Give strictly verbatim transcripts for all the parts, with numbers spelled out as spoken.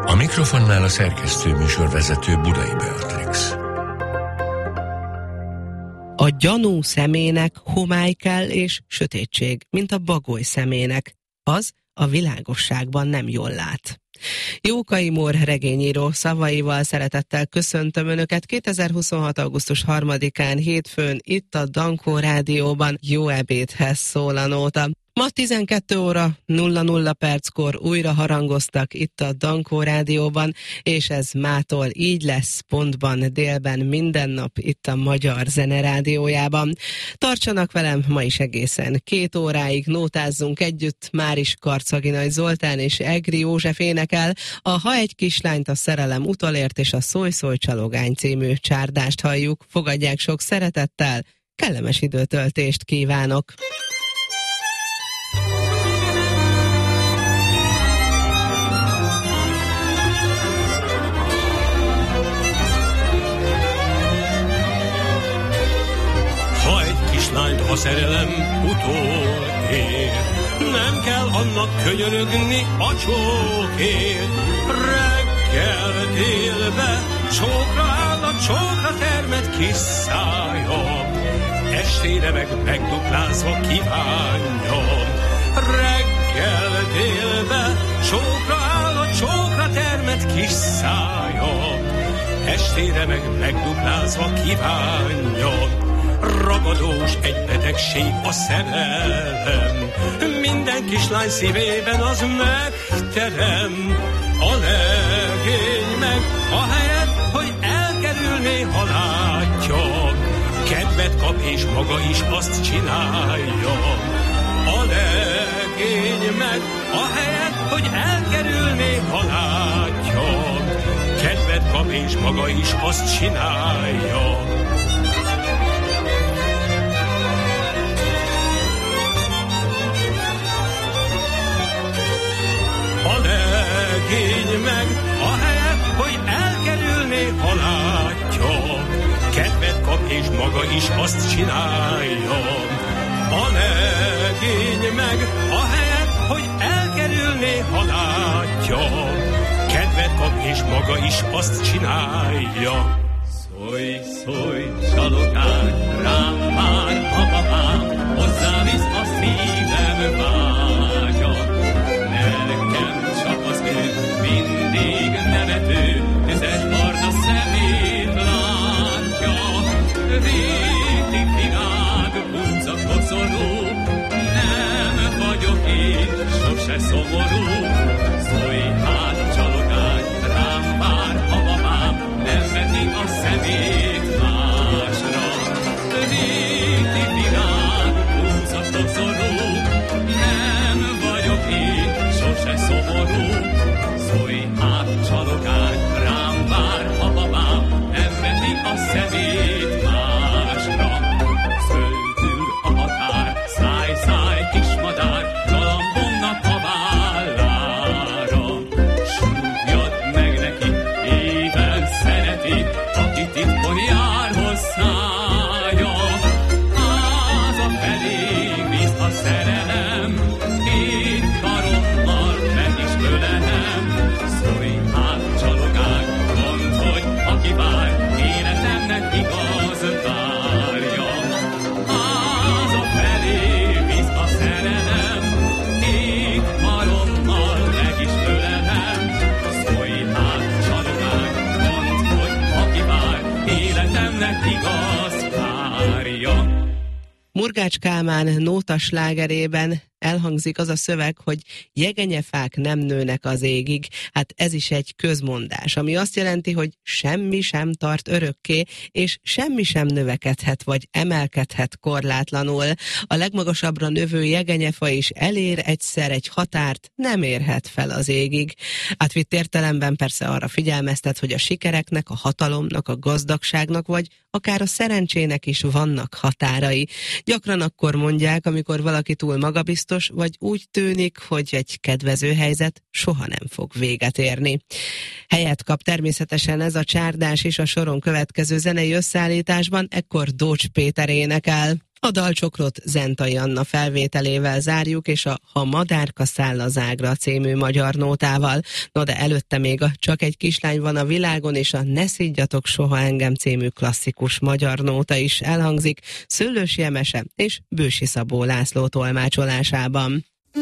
A mikrofonnál a szerkesztő műsorvezető Budai Beatrix. A gyanú szemének homály kell és sötétség, mint a bagoly szemének. Az a világosságban nem jól lát. Jókai Mór regényíró szavaival szeretettel köszöntöm Önöket kétezer-huszonhat. augusztus harmadikán hétfőn itt a Dankó Rádióban. Jó ebédhez szól a nóta. Ma tizenkét óra nulla nulla perckor újra harangoztak itt a Dankó Rádióban, és ez mától így lesz pontban délben minden nap itt a Magyar Zene Rádiójában. Tartsanak velem ma is egészen két óráig, nótázzunk együtt. Máris Karcaginay Zoltán és Egri József énekel a Ha egy kislányt a szerelem utolért és a Szólj szólj csalogány című csárdást halljuk. Fogadják sok szeretettel, kellemes időtöltést kívánok! Kislányt a szerelem utolér, nem kell annak könyörögni a csókért. Reggel délbe csókra áll a csókra termett kis szája, estére meg megduplázva kívánja. Reggel délbe csókra áll a csókra termett kis szája, estére meg megduplázva kívánja. Ragadós egy betegség a szerelem, minden kislány szívében az megterem. A legény meg ahelyett, hogy elkerülné, ha látja, kedvet kap és maga is azt csinálja. A legény meg ahelyett, hogy elkerülné, ha látja, kedvet kap és maga is azt csinálja. A legény meg ahelyett, hogy elkerülné, ha látja, kedvet kap és maga is azt csinálja. A legény meg ahelyett, hogy elkerülné, ha látja, kedvet kap és maga is azt csinálja. Szólj, szólj, csalogány, rám már a babám, hozzávisz a szívem vágya. Nekem csak az ő mindig nevető, tüzes barna szemét látja. Réti virág, bunca koszorú, nem vagyok én sose szomorú. Szólj hát, csalogány, rám vár a babám, nem veti a szemét másra. Réti virág, bunca koszorú, nem vagyok én sose szomorú. Szólj hát, csalogány, rám vár a babám, nem veti a szemét másra. Földül a határ, száj, száj, kis madár, galambomnak a vállára. Súgjad meg neki, éven szereti, aki titkon jár hozzája. Az a felé víz a szerelem, két karommal meg is ölelem. Szólj hát, csalogány, mondd, hogy aki vár, életemnek igaz várja. Az a felé víz a szerelem, két karommal meg is ölelem. Szólj hát, csalogány, mondd, hogy aki vár, életemnek igaz várja. Murgács Kálmán nóta slágerében elhangzik az a szöveg, hogy jegenyefák nem nőnek az égig. Hát ez is egy közmondás, ami azt jelenti, hogy semmi sem tart örökké, és semmi sem növekedhet vagy emelkedhet korlátlanul. A legmagasabbra növő jegenyefa is elér egyszer egy határt, nem érhet fel az égig. Átvitt értelemben persze arra figyelmeztet, hogy a sikereknek, a hatalomnak, a gazdagságnak vagy akár a szerencsének is vannak határai. Gyakran akkor mondják, amikor valaki túl magabiztos, vagy úgy tűnik, hogy egy kedvező helyzet soha nem fog véget érni. Helyet kap természetesen ez a csárdás is a soron következő zenei összeállításban, ekkor Dócs Péter énekel. A dalcsokrot Zentai Anna felvételével zárjuk, és a Ha madárka száll az ágra című magyar nótával. No de előtte még a Csak egy kislány van a világon és a Ne szidjatok soha engem című klasszikus magyar nóta is elhangzik Szőlősi Emese és Bősi Szabó László tolmácsolásában.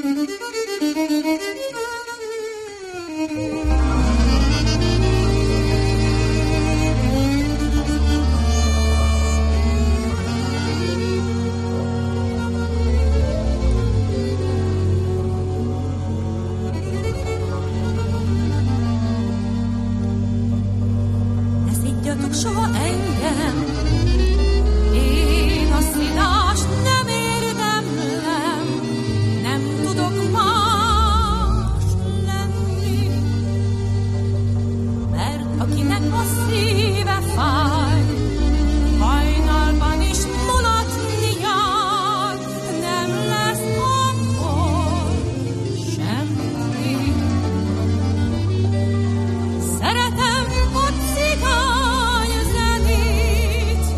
Soha engem, én a szidást nem érdemlem, nem tudok más lenni, mert akinek a szíve fáj, hajnalban is mulatni jár, nem lesz akkor semmi. Szeretem a cigány zenét,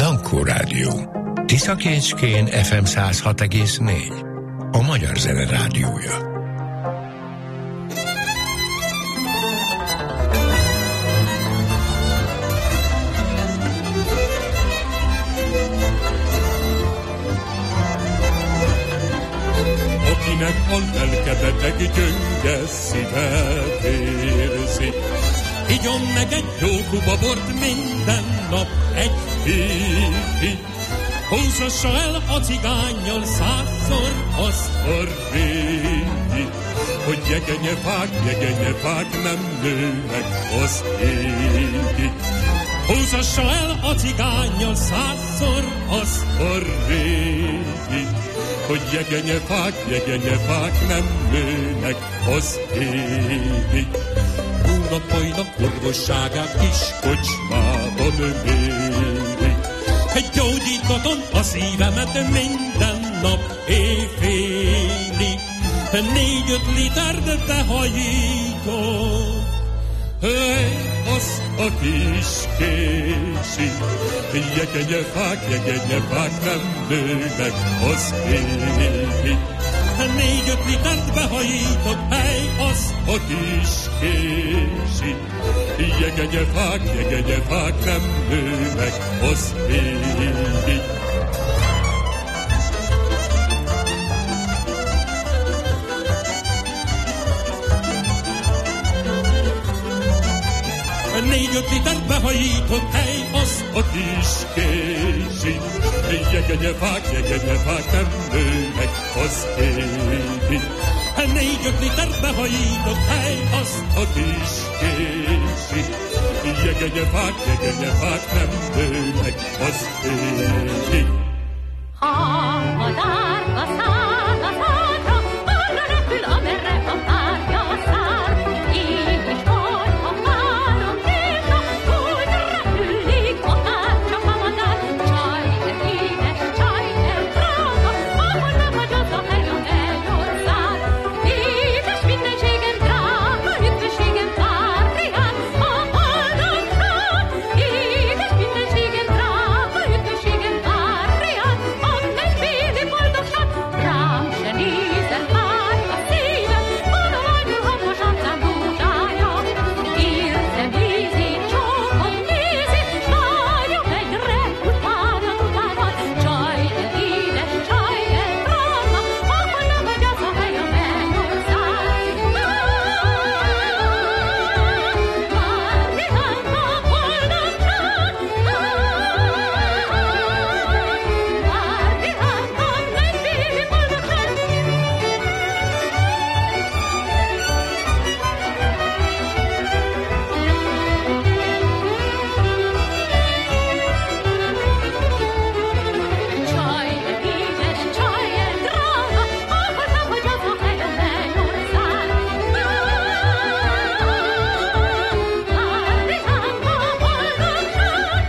Dankó Rádió. Tiszakécskén ef em száz hat egész négy. A Magyar Zene Rádiója. Akinek a lelke beteg, gyöngyes szívet érzi, igyon meg egy jó kuba bort minden nap egy hétig. Húzassa el a cigánnyal százszor azt a régi, hogy jegenyefák, jegenyefák nem nőnek az égig. Húzassa el a cigánnyal százszor azt a régi, hogy jegenyefák, jegenyefák nem nőnek az égig. Hónapainak orvosságát kis kocsmában mérik, egy gyógyítatom a szívemet minden nap éjfélig. Négy-öt litert behajítok, hey, azt a kis kési. Jegenyefák, jegenyefák nem nőnek az égig. Négy-öt litert behajítok, hey, azt a kis kési. Jegenyefák, jegenyefák nem nőnek az égig. Négy-öt litert behajított, hely, az a kis kési. Jegenyefák, jegenyefák nem nőnek az égig. Négy-öt litert behajított, hely, az a kis kési. Jegenyefák, jegenyefák nem nőnek az égig. Ha a dárka száll a szádra, arra repül, amerre a párja száll. Így is van a három nézna, úgy repülik akár csak a madár. Csaj, ez édes, csaj, ez drága, ahol nem vagy az a hely, a mennyország. Édes mindenségem drága, üdvösségem várjál, a boldogság. Édes mindenségem drága, üdvösségem várjál, a mennyféli boldogság. Rám se nézel már a szívem, halványul hangos arcám búzsája. Érzem ízét, csókom nézét, vágyom egyre utána, utána. Csaj, ez édes, csaj, ez drága, ahol nem vagy az a hely, a mennyország. Várjál a boldogság, várjál a mennyféli boldogság. Csaj, édes, csaj, drága, ahol nem vagy az a hely, a mennyország. Várjál a boldogság,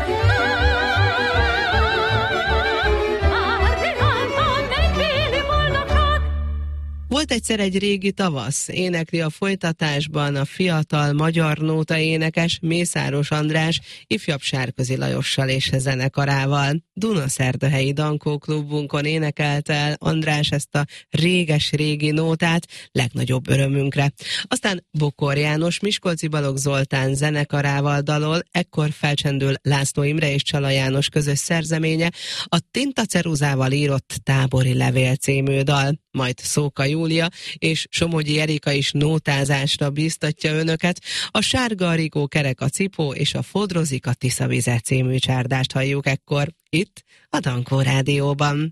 várjál a mennyféli boldogság. Volt egyszer egy régi tavasz, énekli a folytatásban a fiatal magyar nóta énekes Mészáros András ifjabb Sárközi Lajossal és zenekarával. Dunaszerdahelyi Dankó klubunkon énekelt el András ezt a réges-régi nótát legnagyobb örömünkre. Aztán Bokor János Miskolci Balogh Zoltán zenekarával dalol, ekkor felcsendül László Imre és Csala János közös szerzeménye, a tintaceruzával írott Tábori levél című dal. Majd Szóka Júlia és Somogyi Erika is nótázásra bíztatja önöket. A Sárga a rigó, kerek a cipó és a Fodrozik a Tiszavize című csárdást halljuk ekkor, itt a Dankó Rádióban.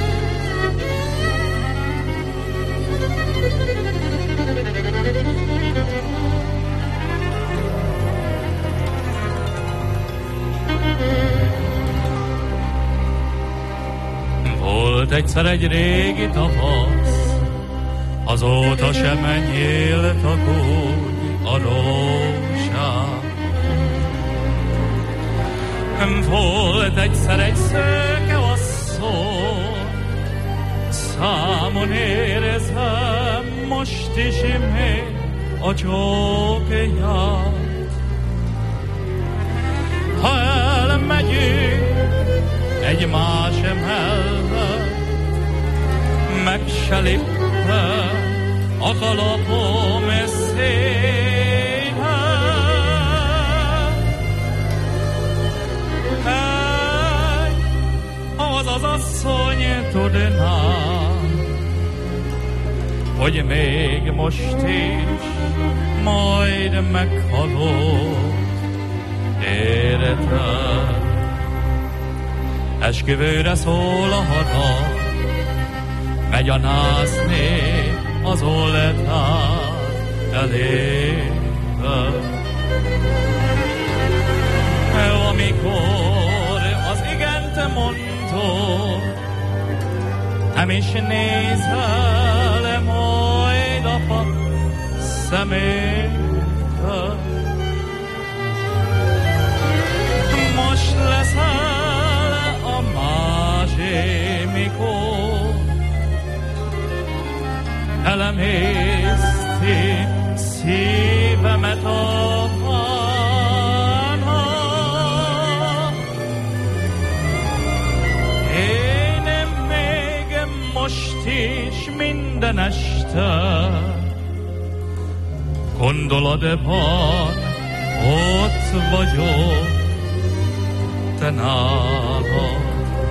Thank you. egyszer egy régi tavasz, azóta sem nyíltak úgy a rózsák. Volt egyszer egy szőke asszony, számon érezem most is imé a csókját. Ha elmegyünk egymás mellett, meg se lippe a kalapom széle. Hey, az az asszony tudná, hogy még most is majd meghalok, érted? Esküvőre szól a harag, megy a nászni az oltár elébe. Amikor az igent mondod, nem is nézel majd apa szemébe. Most leszel a másé, mikor elemészti szívemet a hálha. Én még most is minden este gondolatban ott vagyok, te nálad.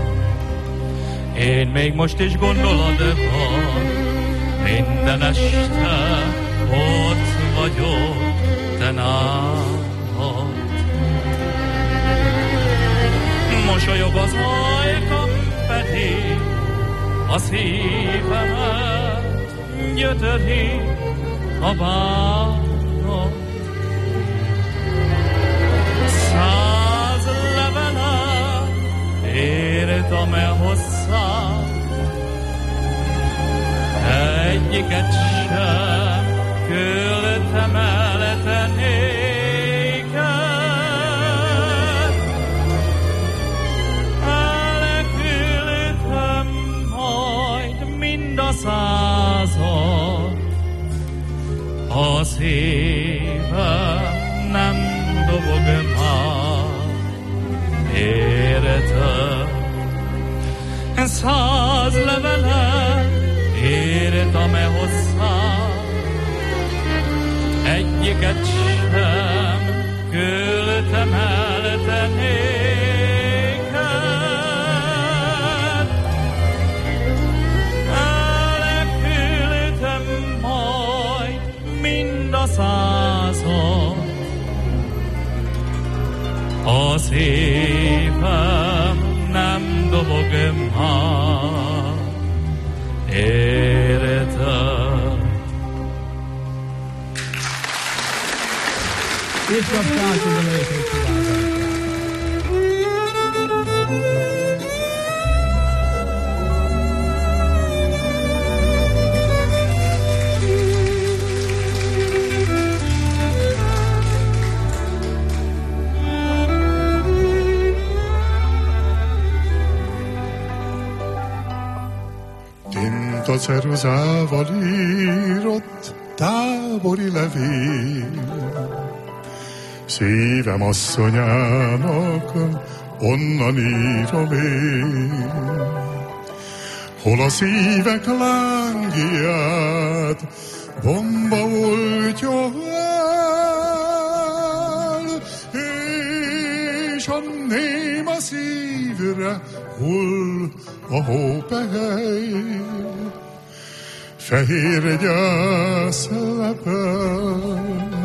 Én még most is gondolatban minden este ott vagyok, te nálad. Mosolyog az ajkam, pedig a szívemet gyötöri a bánat. Száz levelet írtam-e hozzá, egyiket sem küldtem el te néked. Elküldtem majd mind a százat, a szívem nem dobog már, érted? Száz levelet írtam-e hozzá, egyiket sem küldtem el te néked. Elküldtem majd mind a százat, a szívem nem dobog már, érted? És kapcsolásunk a lőszék kívánság. A ceruzával írott tábori levél, szívem asszonyának onnan írom én. Hol a szívek lángját bomba oltja el, és a néma szívre hull a hópehely. Fehér gyászlepen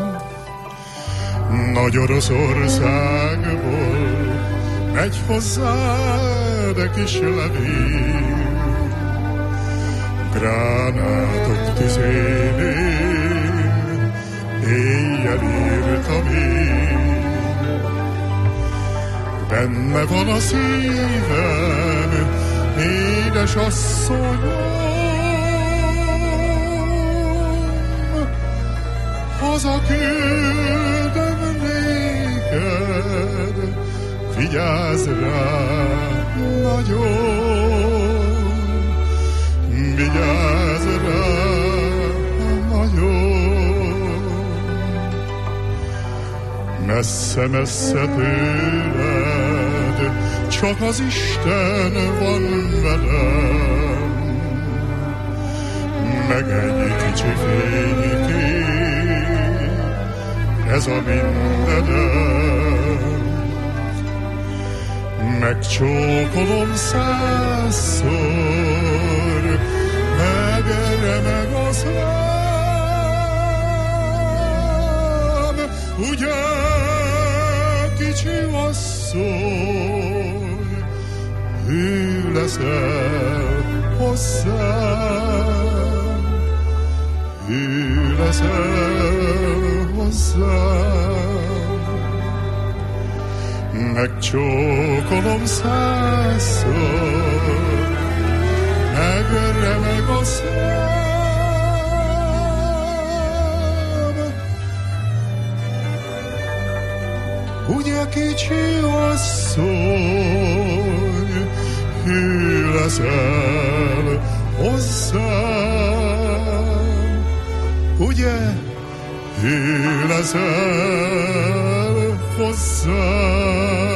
Nagy Oroszországból megy hozzád kis levél. Gránátok tüzénél éjjel írtam én. Benne van a szívem, én édes asszonyom, hazaküldöm néked, vigyázz rám nagyon, vigyázz rám nagyon. Messze-messze tőled, csak az Isten van velem, meg egy kicsi fénykép, ez a mindenem. Megcsókolom százszor, megeremeg a szám, ugye kicsi asszony, hű leszel hozzám, hű leszel hozzám. Megcsókolom százszor, megremeg a szám. Ugye kicsi asszony, hű leszel hozzám, ugye hű leszel hozzám.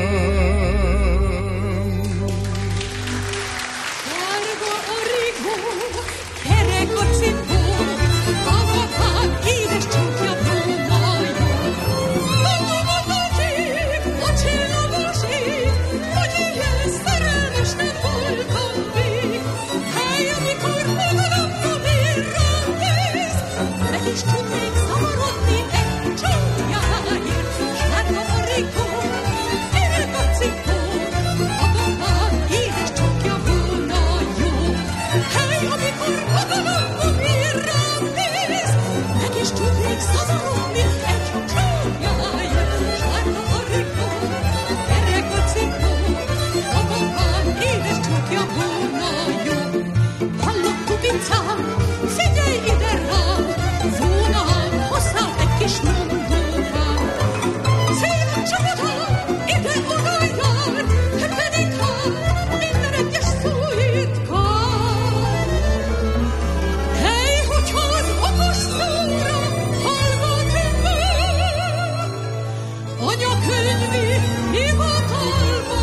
Sárga a rigó, kerek a cipó, magadban édes csókja brónajó. Mondom a nagyik, a csillagos ég, hogy ilyen szerelmes nem voltam még. Hely, amikor magadamra mirrám néz, meg is tudnék szamarodni egy csókjáért. Sárga a rigó, kerek a cipó, magadban édes csókja brónajó. Hely, amikor magadamra mirrám néz, meg is tudnék szamarodni egy csókjáért. Sárga a rigó, kerek a cipó, magadban édes csókja brónajó. Hallok kupicám, figyelj ide rám, vonám hozzám egy kis mondókám. Szép csapatám, ide-oda jár, pedig hát minden egyes szóit kár. Hely, hogyha az okos szóra hallgatnál, anyakönyvi hivatalba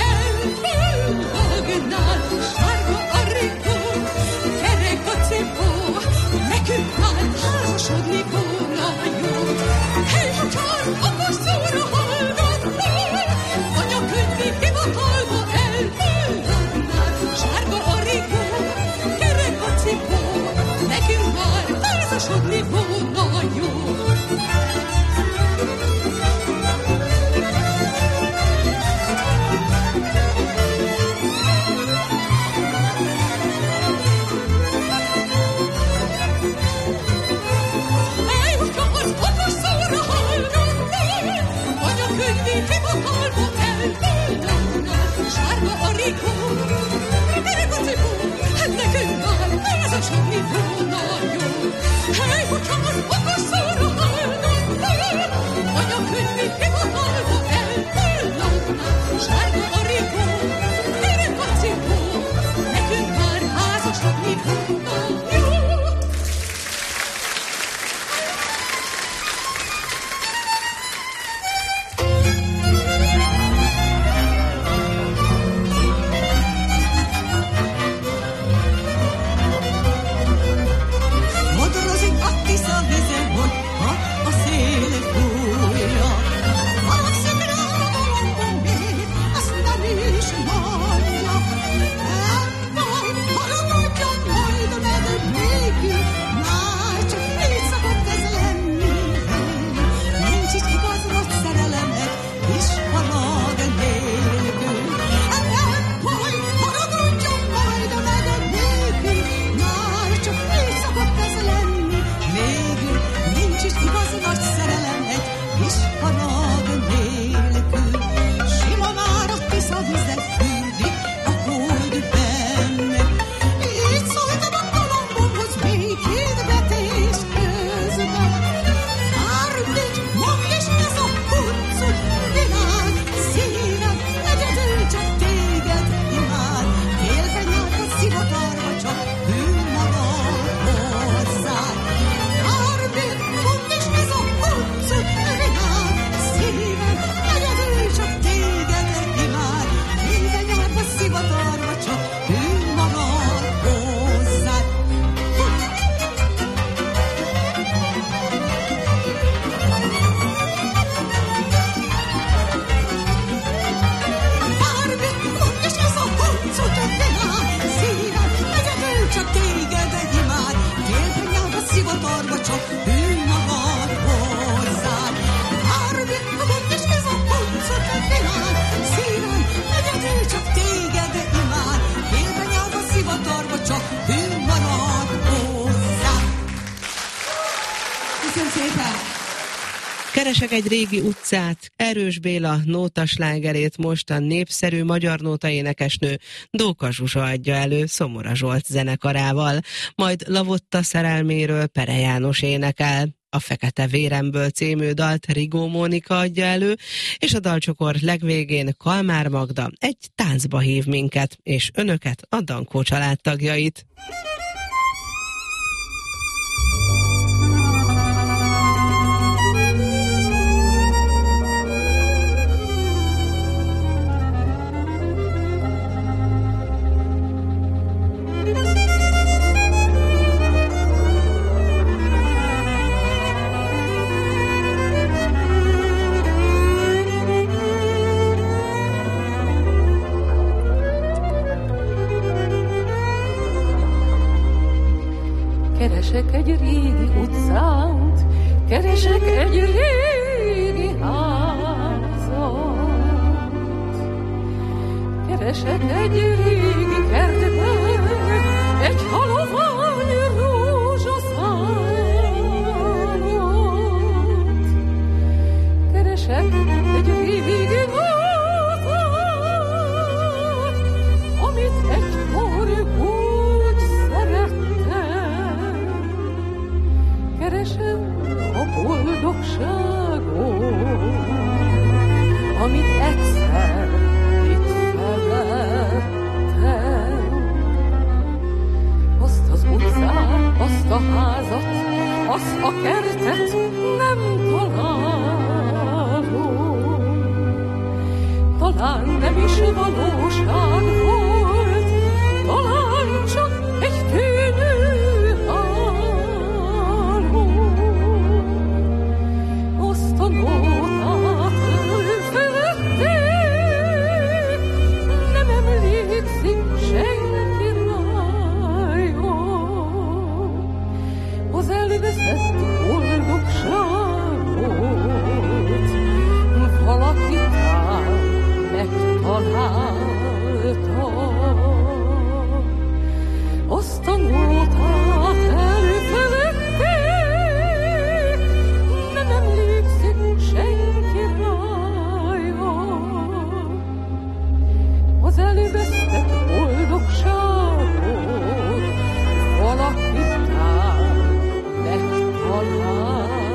elfogadnál. Sárga a rigó, kerek a cipó, nekünk már házasodni volna jó. Hely, hogyha az okos szóra hallgatnál, anyakönyvi hivatalba elfogadnál. Sárga a rigó, kerek a cipó, nekünk már házasodni volna jó. Hely, hogyha az okos szóra hallgatnál, anyakönyvi hivatalba elfogadnál. Sárga a rigó, kerek a cipó, nekünk már házasodni volna jó. Hely, hogyha az okos szóra hallgatnál, anyakönyvi hivatalba elfogadnál. Sárga a rigó, kerek a cipó, nekünk már házasodni volna jó. Modorozik a csak ő magad hozzád. Árvik magad, és ez a kuncot világ, szívem egyedül csak téged imád. Félbe nyelv a szivatarba, csak ő marad hozzád. Köszönöm szépen! Keresek egy régi utcát, Erős Béla nótaslágerét most a népszerű magyar nóta énekesnő Dóka Zsuzsa adja elő Szomora Zsolt zenekarával, majd Lavotta szerelméről Pere János énekel. A Fekete Véremből című dalt Rigó Mónika adja elő, és a dalcsokor legvégén Kalmár Magda egy táncba hív minket, és önöket, a Dankó család tagjait. Keresek egy régi utcát, keresek egy régi házat, keresek egy régi kertben egy halovány rózsaszállat, keresek egy régi házat, amit egykor úgy szerettem. Keresem a boldogságot, amit egyszer itt felettem. Azt az utcát, azt a házat, azt a kertet nem találom. Talán nem is valóság volt, talán csak egy tűnő azt a nótát elfeledték, nem emlékszik senki rája. Az elveszett boldogságot valaki tán megtalálta. Azt a nótát elfeledték, nem emlékszik senki rája. Az elvesztett boldogságot valaki tán megtalálta.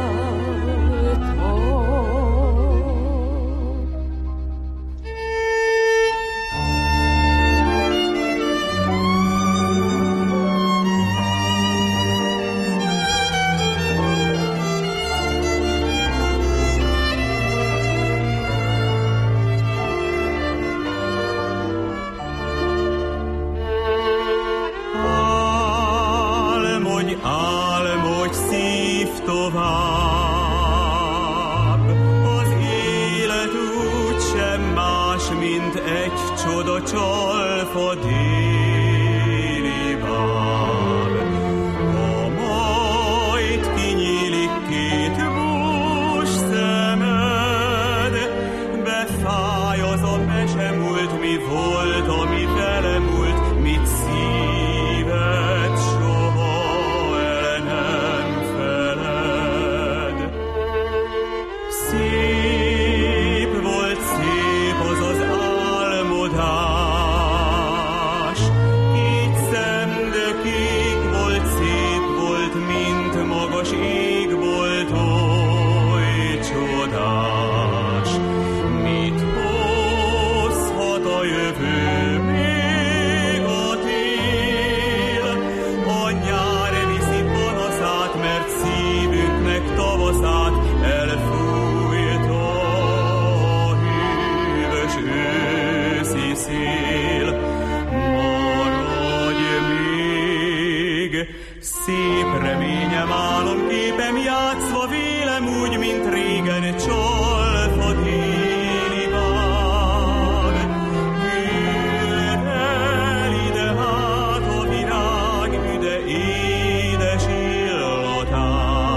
Szép reményem, álomképem játszva vélem úgy, mint régen csalfa téli báb. Gyűlöd el ide hát a virág üde édes illatát.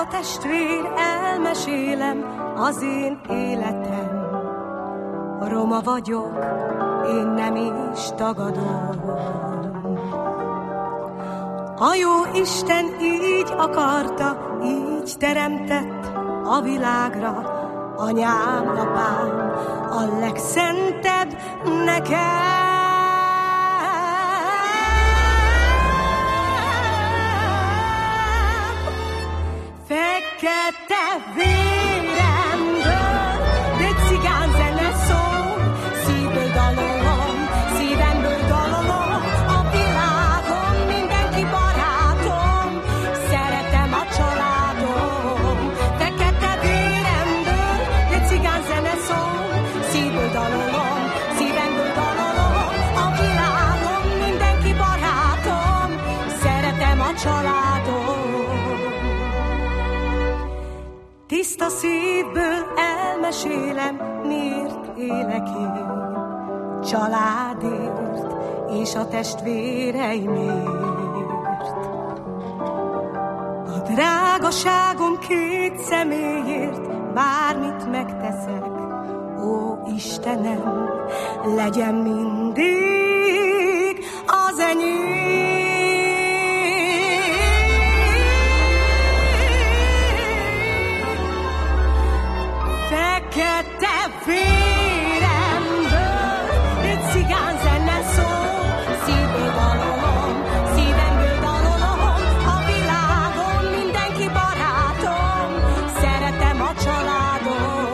drága testvér, elmesélem az én életem. Roma vagyok, én nem is tagadom. A jó Isten így akarta, így teremtett a világra. Anyám, apám, a legszentebb nekem. Fekete véremből, de cigánzene szól, szívből dalolom, szívemből dalolom, a világon mindenki barátom, szeretem a családom. Fekete véremből, de cigánzene szól, szívből dalolom, szívemből dalolom, a világon mindenki barátom, szeretem a családom. Tiszta szívből elmesélem, miért élek én, családért és a testvéreimért. A drágaságom két személyért bármit megteszek, ó Istenem, legyen mindig az enyém. Fekete véremből, egy cigánzene szól, szívből dalolom, szívemből dalolom, a világon mindenki barátom, szeretem a családom.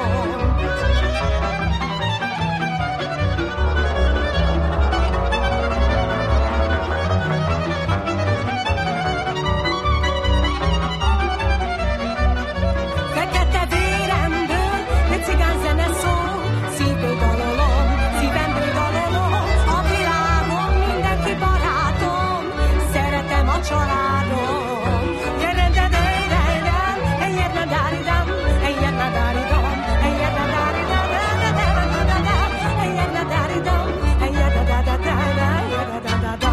Fekete véremből, egy cigánzene szól, szívből dalolom, szívemből dalolom, a világon mindenki barátom, szeretem a családom. Jerendedeidem, eljernadaridam, eljernadaridam, eljernadaridam, eljernadaridam, eljernadaridam.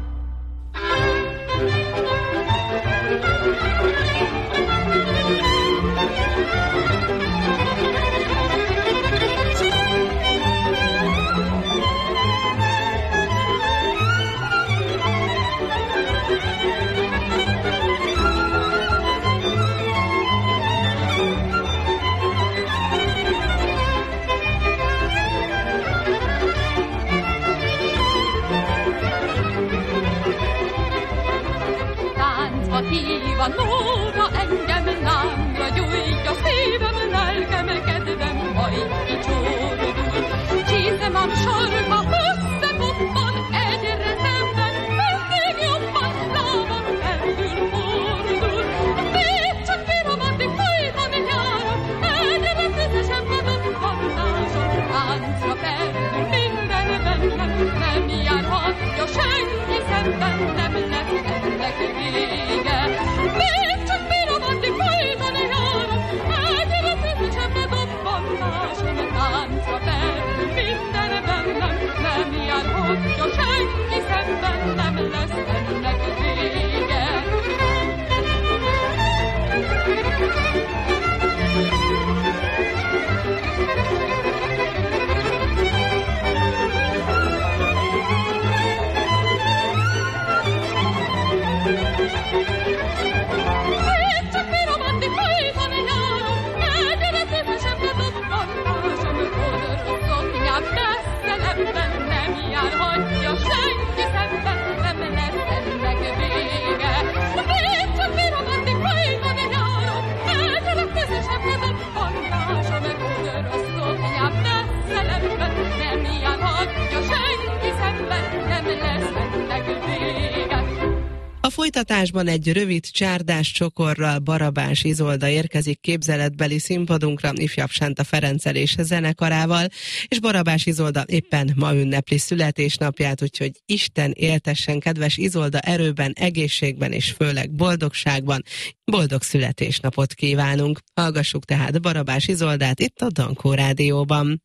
Táncba hív a nóra, engem lámra gyújtja, szívem, lelkem, kedvem, majd kicsordul. Csízem a sorba, összepoppan, egyre szemben, mindig jobban, lábam felül fordul. Még csak bírom, addig folytani járom, egyre közösebb a dobbantásom. Táncra felül minden bennem, nem járhatja senki szemben, nem lesz ennek vége. Még csak bírom, addig folytani járom, egyre közösebb a dobbantásom. Táncra felül minden bennem, nem járhatja senki szemben, nem lesz ennek vége. Még csak bírom, addig folytani járom, egyre közösebb a dobbantásom. Kodros szoknyám veszelemben, nem járhatja senki szemben, nem lesz ennek vége. Még csak bírom, addig folytani járom, egyre közösebb a dobbantásom. Kodros szoknyám veszelemben, nem járhatja senki szemben, nem lesz ennek vége. A folytatásban egy rövid csárdás csokorral Barabás Izolda érkezik képzeletbeli színpadunkra ifjabb Sánta Ferenccel és zenekarával, és Barabás Izolda éppen ma ünnepli születésnapját, úgyhogy Isten éltessen kedves Izolda erőben, egészségben és főleg boldogságban. Boldog születésnapot kívánunk! Hallgassuk tehát Barabás Izoldát itt a Dankó Rádióban.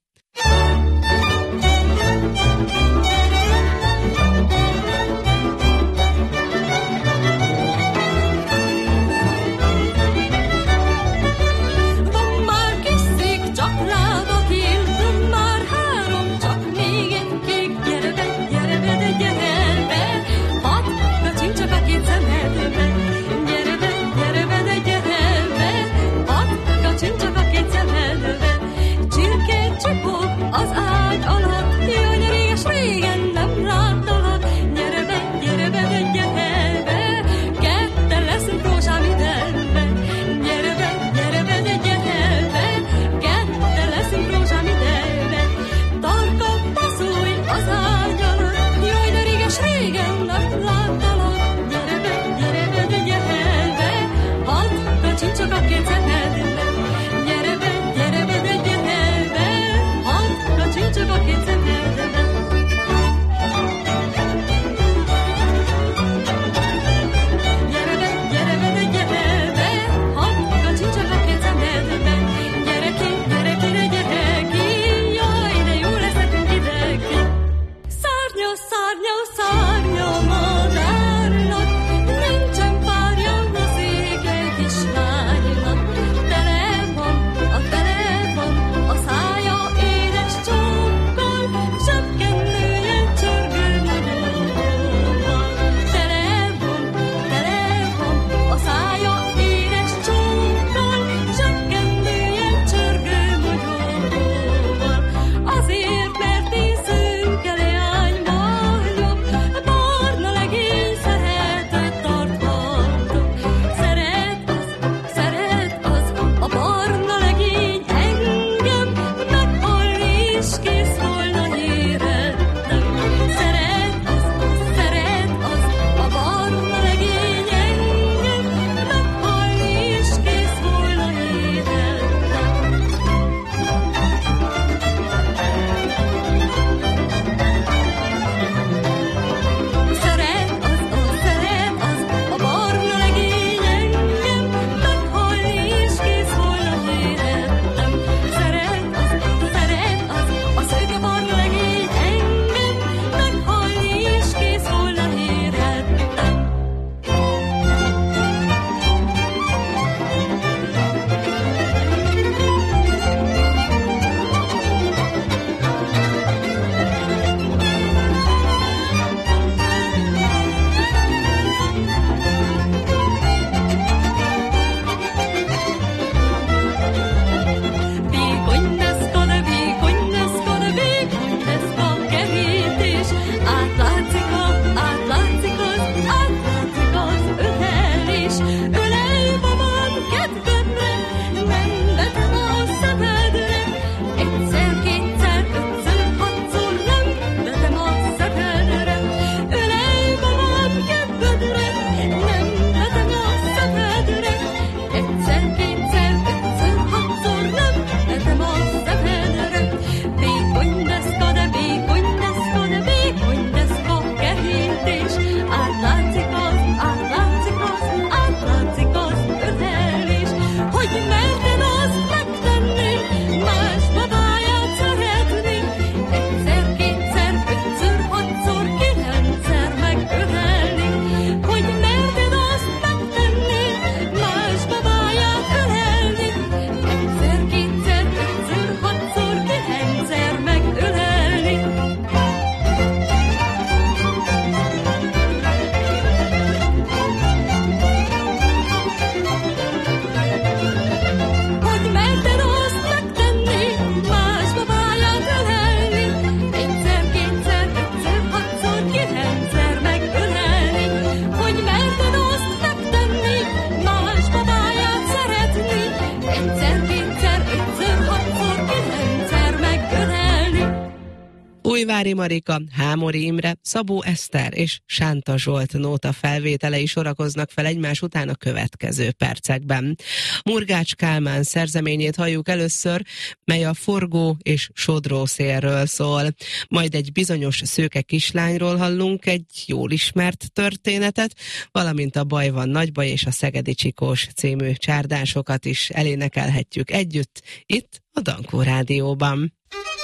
Komári Marika, Hámori Imre, Szabó Eszter és Sánta Zsolt nóta felvételei sorakoznak fel egymás után a következő percekben. Murgács Kálmán szerzeményét halljuk először, mely a forgó és sodró szélről szól. Majd egy bizonyos szőke kislányról hallunk egy jól ismert történetet, valamint a Baj van nagybaj és a Szegedi Csikós című csárdásokat is elénekelhetjük együtt itt a Dankó Rádióban.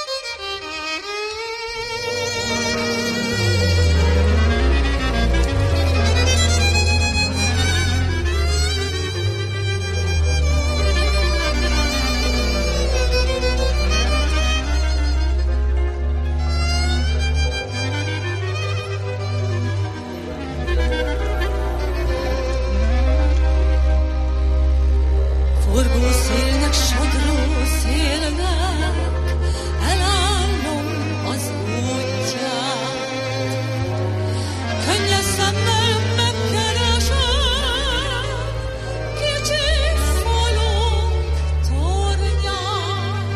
Forgó szélnek, sodró szélnek, elállom az útját. Könnyes szemmel megkeresem kicsi falunk tornyát.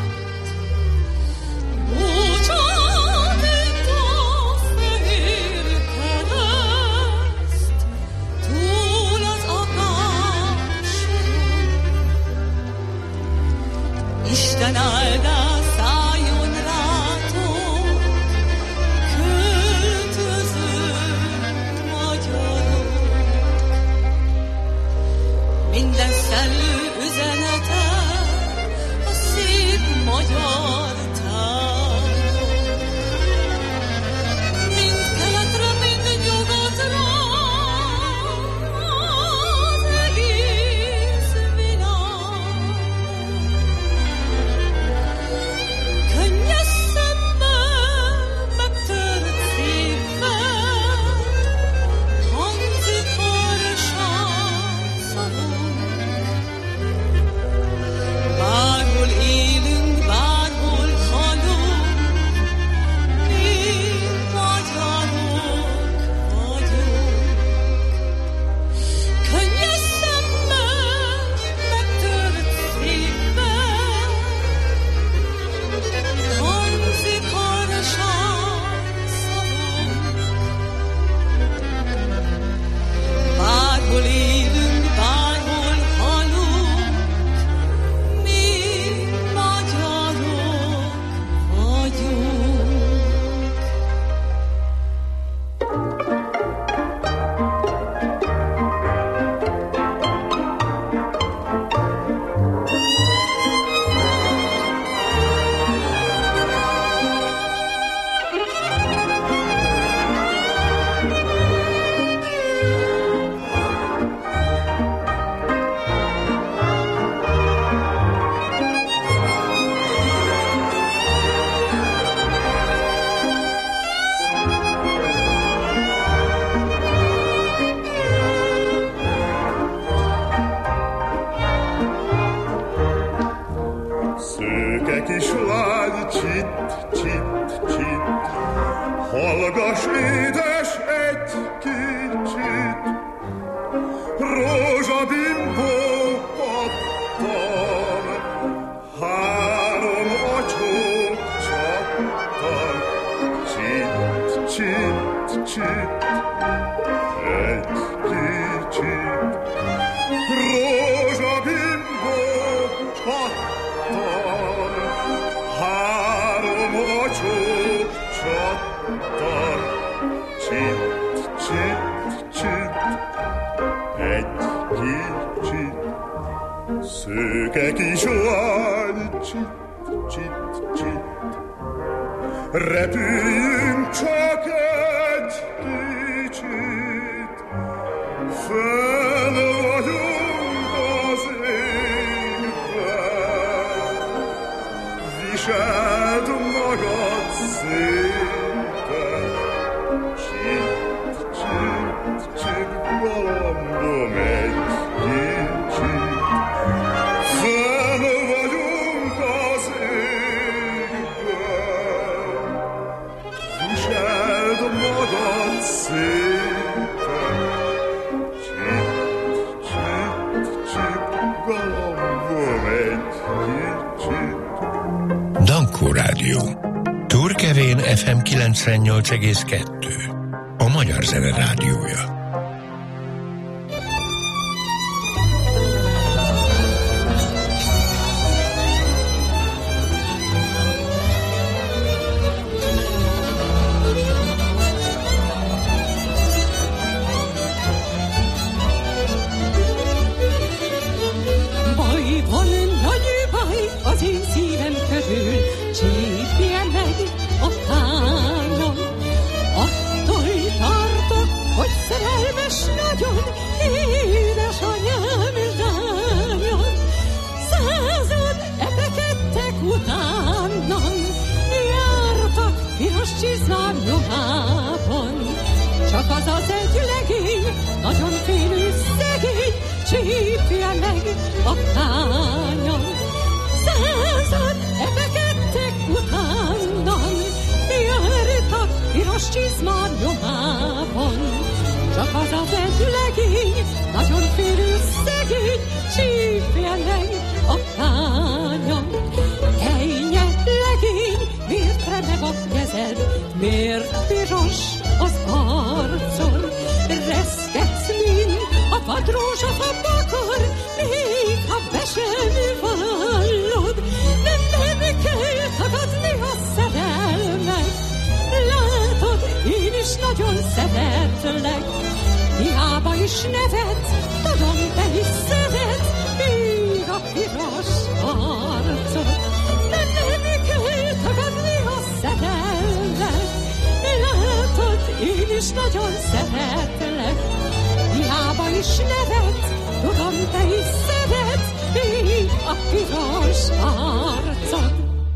Búcsát itt a fehér kereszt, túl az akácson. Isten áldás szálljon rátok, költöző magyarok. Minden szellő üzenete a szép magyar tájon. Mind keletre, mind nyugatra, az egész világon. Könnyes szemmel, megtört szívvel, hangzik harsán szavunk. Bárhol élünk, bárhol halunk, mi magyarok vagyunk. Könnyes szemmel, megtört szívvel, hangzik harsán szavunk. Bárhol élünk, bárhol halunk, mi magyarok vagyunk. Szőke kislány, csitt, csitt, csitt, hallgass édes egy kicsit. Rózsabimbó pattan, három acsó csattan. Csitt, csitt, csitt, egy kicsit. Rózsabimbó pattan, három acsó csattan. Csitt, csitt, csitt, egy kicsit. Szőke kislány, csitt, csitt, csitt. Repüljünk csak egy kicsit, fenn vagyunk az égben. Viseld magad szépen, csitt, csitt, csitt, galambom egy kicsit. Fenn vagyunk az égben, viseld magad szépen, csitt, csitt, csitt, galambom egy kicsit. Dankó Rádió. Turkevén ef em kilenc kilencvennyolc egész kettő. A Magyar Zene Rádiója. Csak az az egy legény, nagyon félő szegény, csípje meg a kányon. Százan epekedtek utánam, jártak piros csizmán nyomában. Csak az az egy legény, nagyon félő szegény, csípje meg a kányon. Ejnye legény, miért remeg a kezed, miért piros az arcon? Reszketsz, mint a vadrózsafa bakar, még ha be sem vallod. De nem kell tagadni a szerelmet, látod, én is nagyon szeretlek. Hiába is nevet, tudom, te is szeret, még a piros arcod. De nem kell tagadni a szerelmet, látod, én is nagyon szeretlek. Hiába is nevet, tudom, te is szeret, még a piros arcod.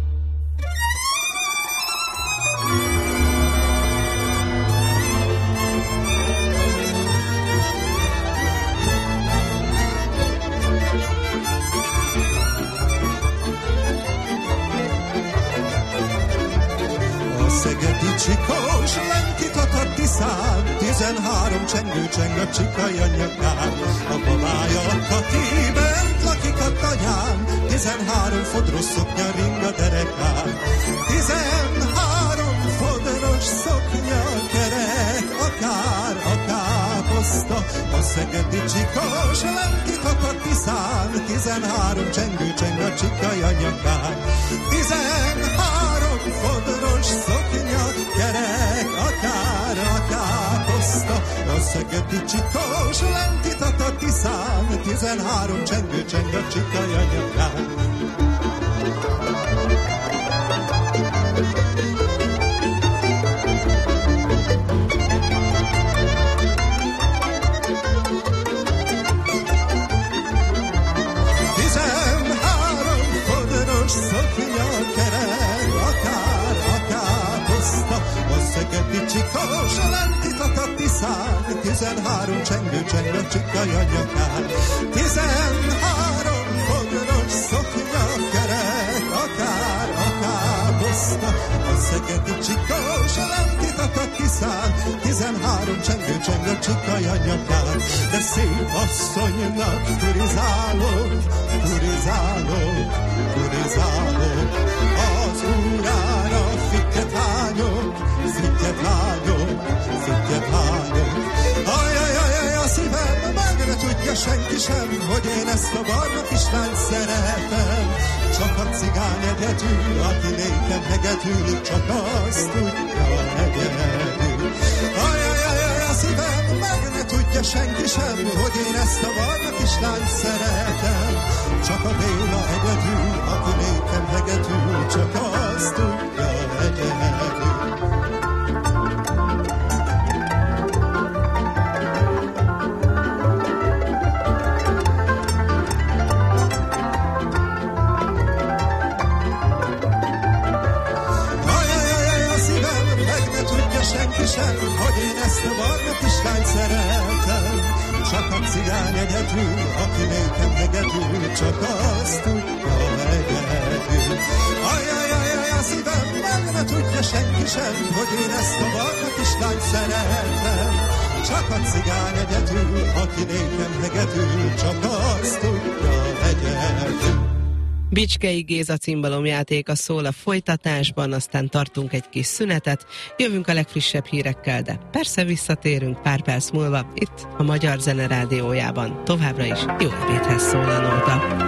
Szegedi csikós, lenkitott a tiszán, tizenhárom csengő cseng a csikai a nyakán. A babája a Kati, bent lakik a tanyán, tizenhárom fodros szoknya ring a derekán. Tizenhárom fodros szoknya kerek, akár a káposzta. A szegedi csikós, lenkitott a tiszán, tizenhárom csengő cseng a csikai a nyakán. Tizenhárom fodros szoknya kerek, akár a káposzta. A szegedi csikós lentitat a tiszán, tizenhárom csengő cseng a csikai a nyakán. Tizenhárom fodros szoknya kerek, akár a káposzta. A szegedi csikós lentitat a tiszán, tizenhárom csengő cseng a csikai a nyakán. Tizenhárom fodros szoknya kerek, akár a káposzta. A szegedi csikós lentitat a tiszán, tizenhárom csengő cseng a csikai a nyakán. De szép asszonynak turizálok, turizálok, turizálok. Az úrára fittyet hányok, fittyet hányok, fittyet hányok. Ajajajaj, a szívem meg ne tudja senki sem, hogy én ezt a barna kislányt szeretem. Csak a cigány egyedül, aki nékem hegedül, csak azt tudja egyedül. Ajajajaj, a szívem meg ne tudja senki sem, hogy én ezt a barna kislányt szeretem. Csak a Béla egyedül, aki nékem hegedül, csak azt tudja egyedül. Senki sem, hogy én ezt a barna kislányt szeretem. Csak a cigány egyedül, aki nékem hegedül, csak azt tudja egyedül. Ajajajaj, a szívem meg ne tudja senki sem, hogy én ezt a barna kislányt szeretem. Csak a cigány egyedül, aki nékem hegedül, csak azt tudja egyedül. Bicskei Géza cimbalomjátéka szól a folytatásban, aztán tartunk egy kis szünetet, jövünk a legfrissebb hírekkel, de persze visszatérünk pár perc múlva itt a Magyar Zene Rádiójában. Továbbra is jó ebédhez szól a nóta.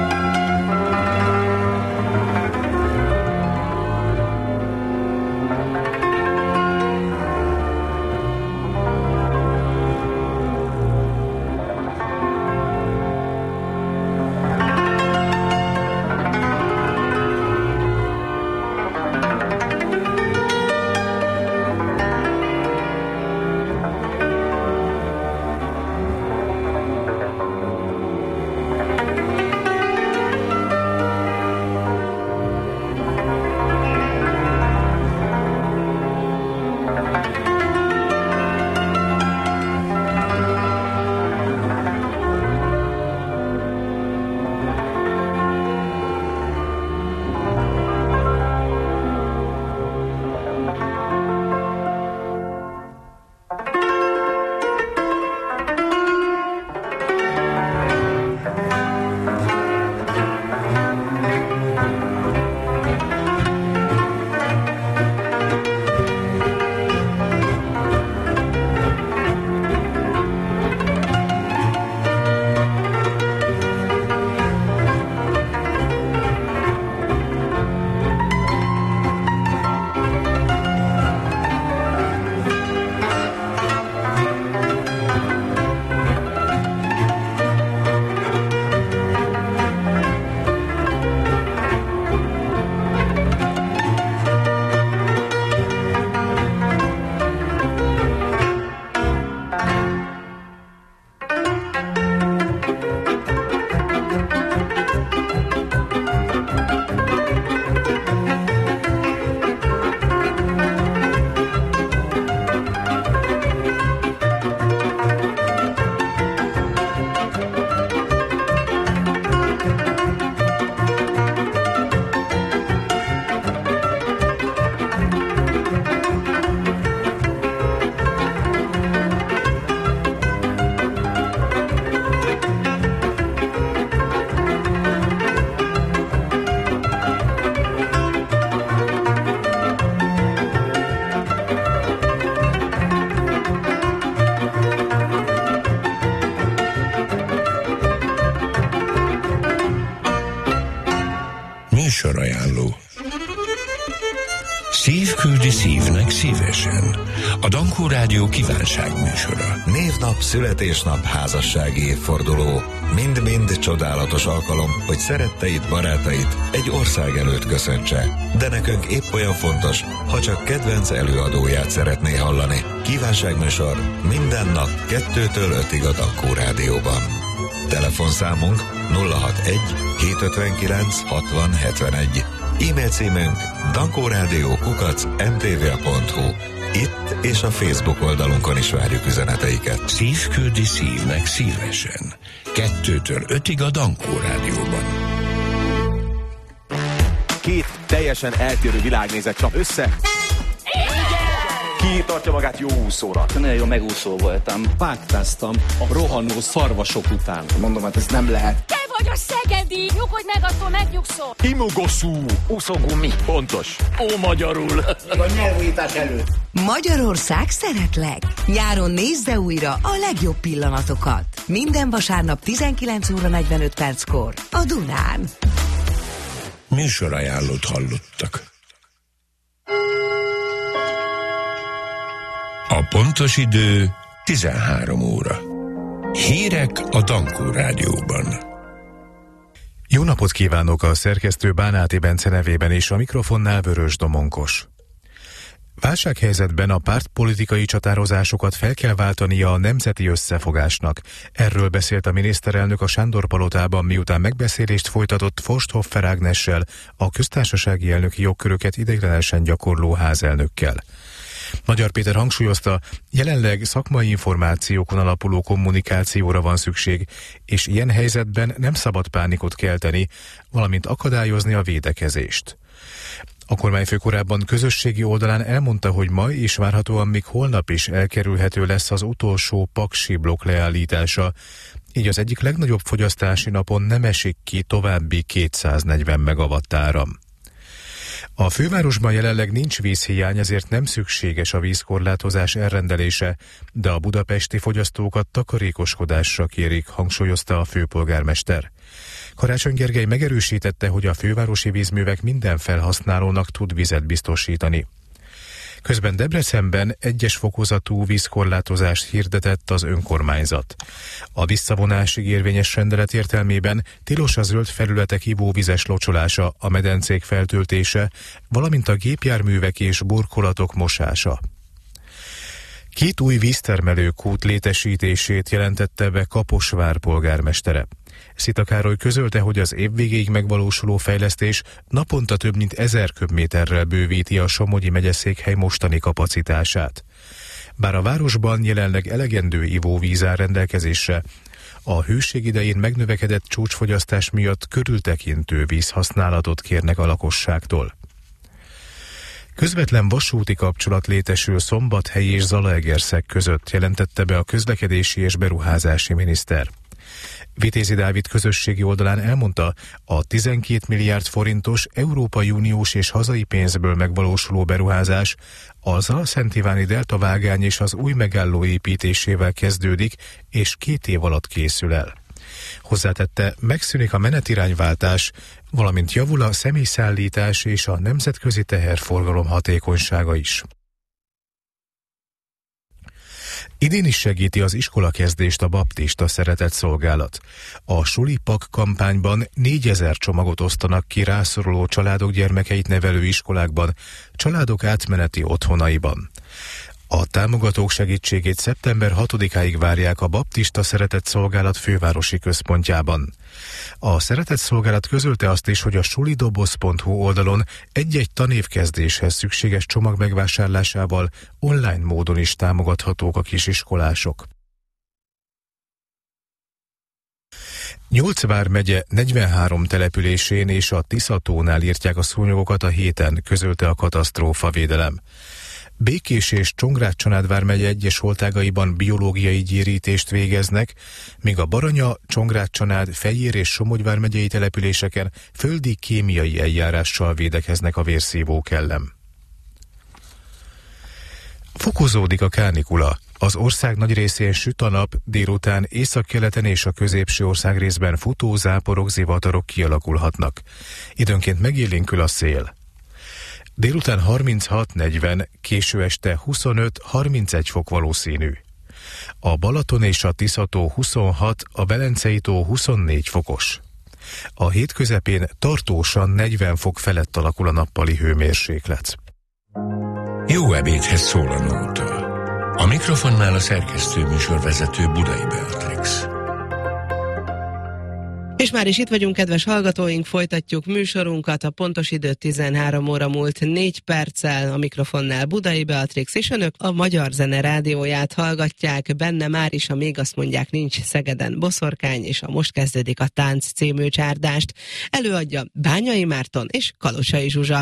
Műsorajánló. Szív küldi szívnek szívesen. A Dankó Rádió kívánságműsora. Névnap, születésnap, házassági évforduló. Mind-mind csodálatos alkalom, hogy szeretteid, barátait egy ország előtt köszöntse. De nekünk épp olyan fontos, ha csak kedvenc előadóját szeretné hallani. Kívánságműsor minden nap kettőtől ötig a Dankó Rádióban. Telefonszámunk nulla hatvanegy hétszázötvenkilenc hatvan hetvenegy. E-mail címünk dankórádió kukac em té vé pont hu. Itt és a Facebook oldalunkon is várjuk üzeneteiket. Szív küldi szívnek szívesen. Kettőtől ötig a Dankó Rádióban. Két teljesen eltérő világnézet csap össze. Ki tartja magát jó úszóra? Nagyon jó megúszó voltam. Páktáztam a rohanó szarvasok után. Mondom, hát ez nem lehet. Te vagy a szegedi! Nyugodj meg, attól megnyugszol! Imogoszú! Úszógumi. Pontos. Ó, magyarul. Még a nyelvújítás előtt. Magyarország szeretlek. Nyáron nézze újra a legjobb pillanatokat. Minden vasárnap tizenkilenc óra negyvenöt perckor a Dunán. Műsorajánlót hallottak. A pontos idő tizenhárom óra. Hírek a Dankó Rádióban. Jó napot kívánok, a szerkesztő Bánáti Bence nevében is, a mikrofonnál Vörös Domonkos. Válsághelyzetben a pártpolitikai csatározásokat fel kell váltania a nemzeti összefogásnak. Erről beszélt a miniszterelnök a Sándor-palotában, miután megbeszélést folytatott Forsthoffer Ágnessel, a köztársasági elnöki jogköröket ideiglenesen gyakorló házelnökkel. Magyar Péter hangsúlyozta, jelenleg szakmai információkon alapuló kommunikációra van szükség, és ilyen helyzetben nem szabad pánikot kelteni, valamint akadályozni a védekezést. A kormányfő korábban közösségi oldalán elmondta, hogy ma és várhatóan még holnap is elkerülhető lesz az utolsó paksi blokk leállítása. így az egyik legnagyobb fogyasztási napon nem esik ki további kétszáznegyven megawatt áram. A fővárosban jelenleg nincs vízhiány, ezért nem szükséges a vízkorlátozás elrendelése, de a budapesti fogyasztókat takarékoskodásra kérik, hangsúlyozta a főpolgármester. Karácsony Gergely megerősítette, hogy a fővárosi vízművek minden felhasználónak tud vizet biztosítani. Közben Debrecenben egyes fokozatú vízkorlátozást hirdetett az önkormányzat. A visszavonásig érvényes rendelet értelmében tilos a zöld felületek ivóvizes locsolása, a medencék feltöltése, valamint a gépjárművek és burkolatok mosása. Két új víztermelő kút létesítését jelentette be Kaposvár polgármestere. Szita Károly közölte, hogy az év végéig megvalósuló fejlesztés naponta több mint ezer köbméterrel bővíti a Somogyi megyeszékhely mostani kapacitását. Bár a városban jelenleg elegendő ivóvíz áll rendelkezésre, a hőség idején megnövekedett csúcsfogyasztás miatt körültekintő vízhasználatot kérnek a lakosságtól. Közvetlen vasúti kapcsolat létesül Szombathely és Zalaegerszeg között, jelentette be a közlekedési és beruházási miniszter. Vitézi Dávid közösségi oldalán elmondta, a tizenkét milliárd forintos Európai Uniós és hazai pénzből megvalósuló beruházás a Zala-Szent-Iváni deltavágány és az új megálló építésével kezdődik, és két év alatt készül el. Hozzátette, megszűnik a menetirányváltás, valamint javul a személyszállítás és a nemzetközi teherforgalom hatékonysága is. Idén is segíti az iskolakezdést a baptista szeretetszolgálat. A Sulipak kampányban négyezer csomagot osztanak ki rászoruló családok gyermekeit nevelő iskolákban, családok átmeneti otthonaiban. A támogatók segítségét szeptember hatodikáig várják a Baptista Szeretetszolgálat fővárosi központjában. A Szeretetszolgálat közölte azt is, hogy a sulidoboz pont hu oldalon egy-egy tanévkezdéshez szükséges csomag megvásárlásával online módon is támogathatók a kisiskolások. Nyolc vármegye negyvenhárom településén és a Tiszatónál írtják a szúnyogokat a héten, közölte a katasztrófavédelem. Békés és Csongrád-Csanád vármegye egyes holtágaiban biológiai gyérítést végeznek, míg a Baranya, Csongrád-Csanád, Fejér és Somogy vármegyei településeken földi kémiai eljárással védekeznek a vérszívók ellen. Fokozódik a kánikula. Az ország nagy részén süt a nap, délután északkeleten és a középső ország részben futó záporok, zivatarok kialakulhatnak. Időnként megélénkül a szél. Délután harminchat negyven, késő este huszonöt harmincegy fok valószínű. A Balaton és a Tiszató huszonhat, a Velencei tó huszonnégy fokos. A hét közepén tartósan negyven fok felett alakul a nappali hőmérséklet. Jó ebédhez szól a nóta. A mikrofonnál a szerkesztő műsorvezető Budai Beatrix. És már is itt vagyunk, kedves hallgatóink, folytatjuk műsorunkat, a pontos idő tizenhárom óra múlt négy perccel, a mikrofonnál Budai Beatrix, és önök a Magyar Zene rádióját hallgatják, benne már is a Még azt mondják nincs Szegeden Boszorkány, és a Most kezdődik a Tánc című csárdást. Előadja Bányai Márton és Kalossai Zsuzsa.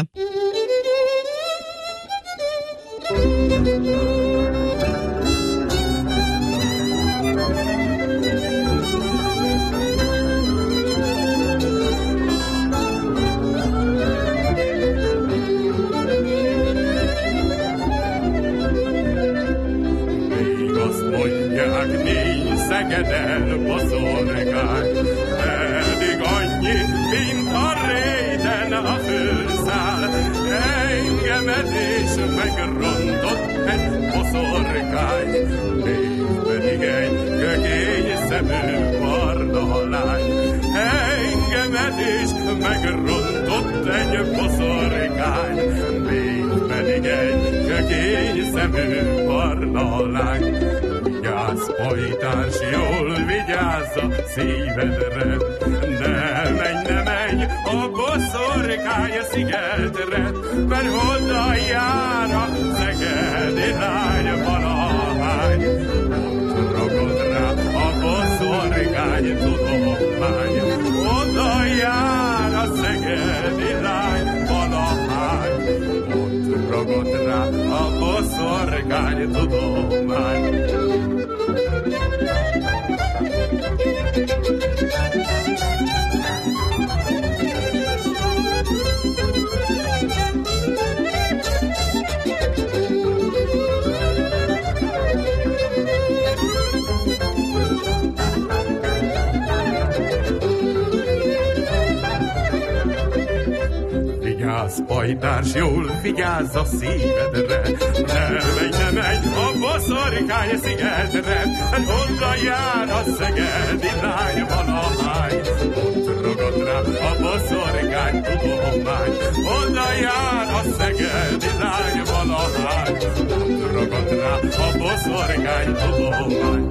Szegeden boszorkány, pedig annyi, mint a réten a főszál. Engemet is megrontott egy boszorkány, még pedig egy kökény szemű barna lány. Engemet is megrontott egy boszorkány, még pedig egy kökény szemű barna lány. Vigyázz, pajtás, jól vigyázz a szívedre, ne menj, ne menj a boszorkány szigetre, mert oda jár a szegedi lány valahány. Ott ragad rá a boszorkány tudomány, oda jár a szegedi lány valahány. Ott ragad rá a boszorkány tudomány. pajtárs, jól figyelsz a szívedre. Ne menj, ne menj a boszorkány szigetre, oda jár a szegedi lány valahány. Ott ragad rá a boszorkány tudomány, oda jár a szegedi lány valahány. Ott ragad rá a boszorkány tudomány.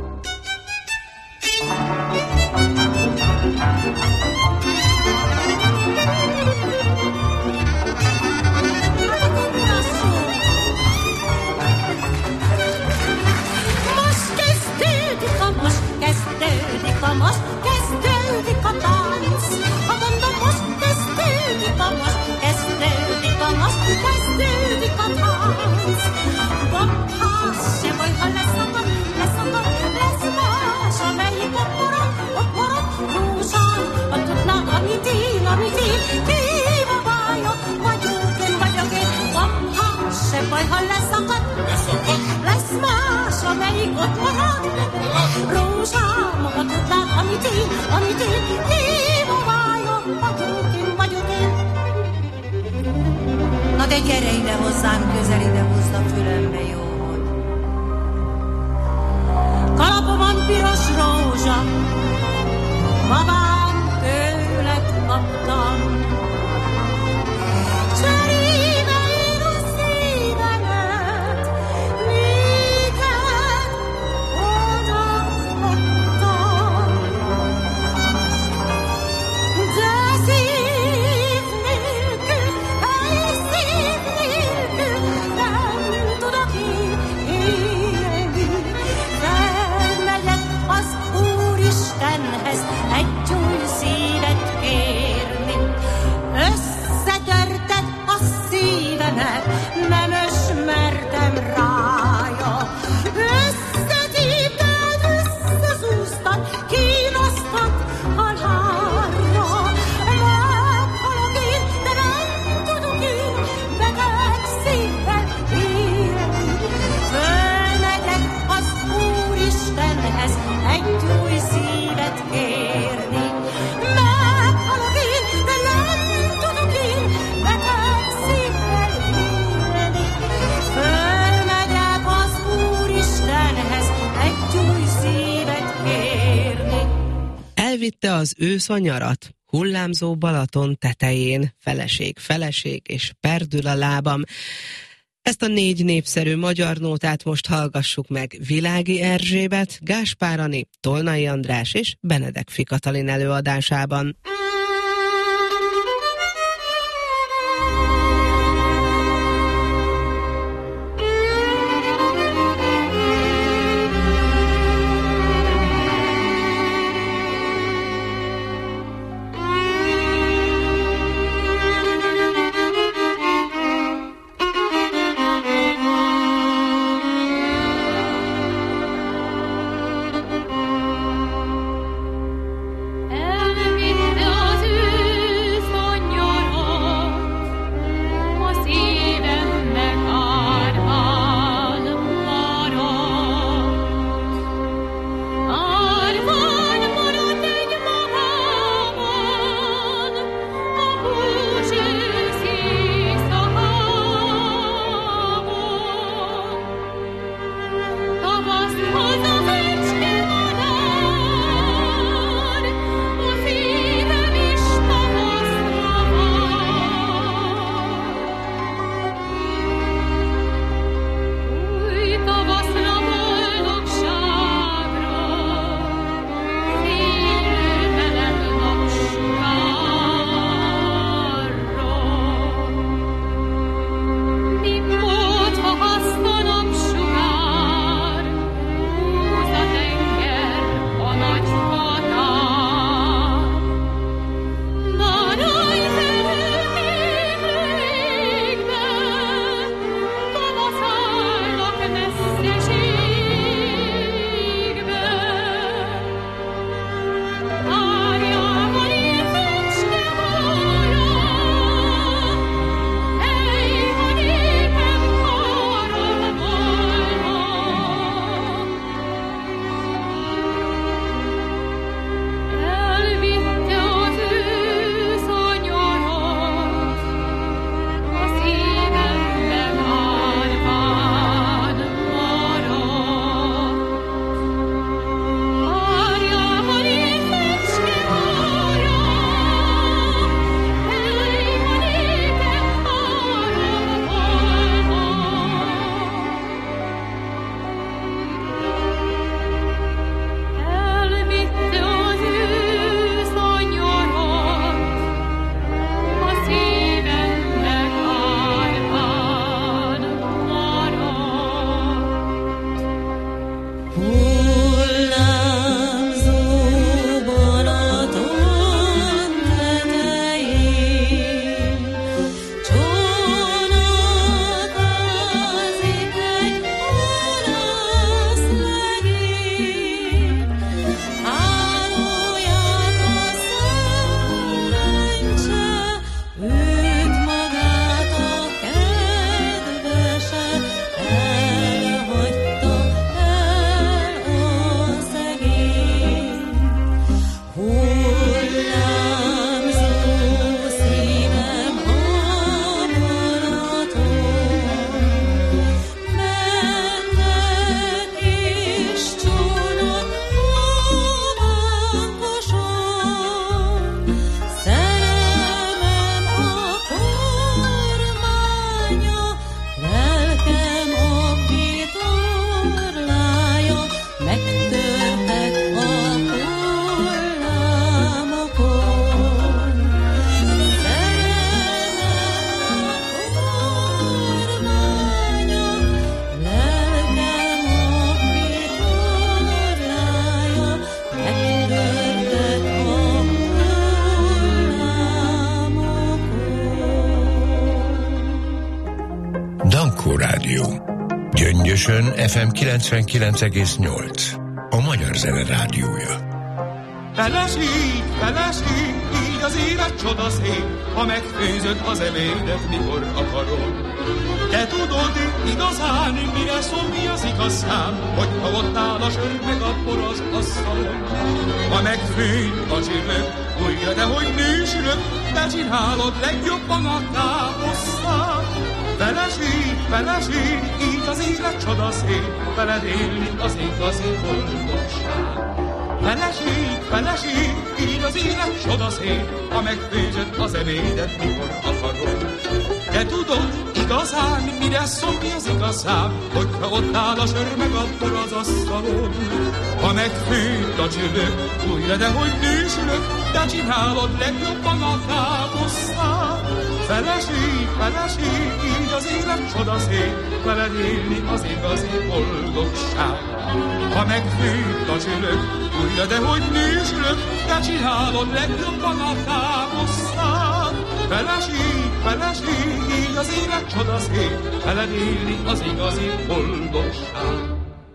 Most kezdődik a tánc, ha mondom, most kezdődik a most kezdődik a most kezdődik a tánc. Babbás, se baj, ha leszakad, leszakad, lesz más, amelyik ott marad, ott marad, rózsán, ha tudná, amit én, amit én, kívabálja, vagyok én, vagyok én. Babbás, se baj, ha leszakad, leszakad, lesz más, amelyik ott marad, rózsán, ha tudná, amit én, amit én, kívabálja, vagyok én, vagyok én. Na de gyere ide hozzám, közel ide hozd a fülembe, jó volt. Kalapomon piros rózsa, babám, tőled kaptam. Cserébe én a szívemet, néked odaadtam. De szív nélkül, hely szív nélkül nem tudok én élni. Felmegyek az Úristenhez egy új szívet kérni. Összetörted a szívemet, nem ismertem rája. Összetépted, összezúztad, kínoztad halálra. Meghalok én, de nem tudok én beteg szívvel élni. Fölmegyek az Úristenhez egy új szívet kérni. Meghalok én, de nem tudok én beteg szívvel élni. Fölmegyek az Úristenhez egy új szívet kérni. Elvitte az ősz a nyarat, hullámzó Balaton tetején, feleség, feleség, és perdül a lábam. Ezt a négy népszerű magyar nótát most hallgassuk meg Világi Erzsébet, Gáspár Ani, Tolnai András és Benedek Katalin előadásában. Elvitte Későn ef em kilencvenkilenc egész nyolc. A Magyar Zene Rádiója. Feleség, feleség, így az élet csodaszép, ha megfőzöd az ebédet, mikor akarod. Te tudod igazán, mire szól, mi az igaz szám, hogyha ott áll a sör, meg a bor az asztalon. Ha megfőj a csillög, újra, de hogy nősülök, te csinálod legjobban a káposztát. Feleség, feleség, így az élet csodaszép, veled élni az igazi boldogság. Feleség, feleség, így az élet csodaszép, ha megfőzöd az ebédet, mikor akarod. Te tudod igazán, mire szól, mi az igazán, hogyha ott áll a sör, meg a bor az asztalon. Ha megfőd a csillög, újra, de hogy nősülök, te csinálod legjobban a káposztát. Feleség, feleség, így az élet csodaszép, veled élni az igazi boldogság. Ha megfőd a csillög, újra, de hogy nősülök, te csinálod legjobban a káposztát. Feleség, feleség, így az élet csodaszép, veled élni az igazi boldogság.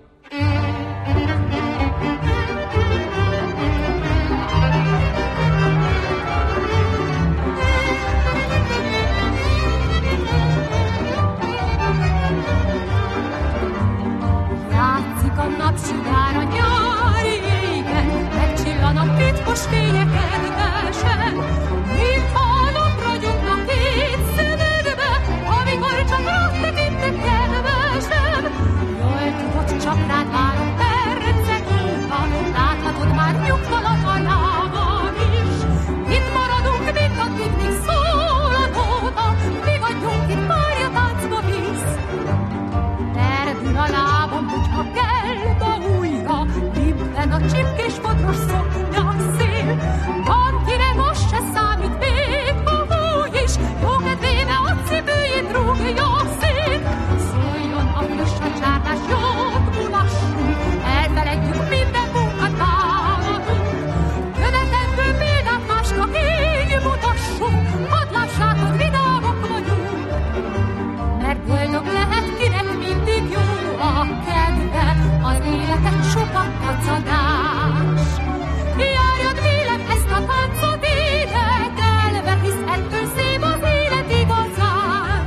Napsugár a nyári égen, megcsillan a pitkos fénye kedvesen, mintha a nap ragyogna két szemedbe, amikor csak rád tekintek kedvesem. Jól tudod, csak rád várom percek óta, láthatod már nyugtalan a lábam is. Itt maradunk, mint akik még szól a nóta, vigadjunk itt, párja táncba visz. Perdül a lábam, hogyha kell, a csipkés fodros szoknya szél. Van kire most se számít még, ha úgy is, jó kedvébe a cipőjét rúgja szét. Szóljon a friss a csárdás, jót mulassunk, elfeledjük minden munkat támadunk. Követendő példát másnak így mutassunk, hadd lássátok, vidámok vagyunk. Mert boldog lehet, kinek mindig jó a kedve, az életet sokat kacagás. Járjad vélem ezt a táncot énekelve, hisz ettől szép az élet igazán.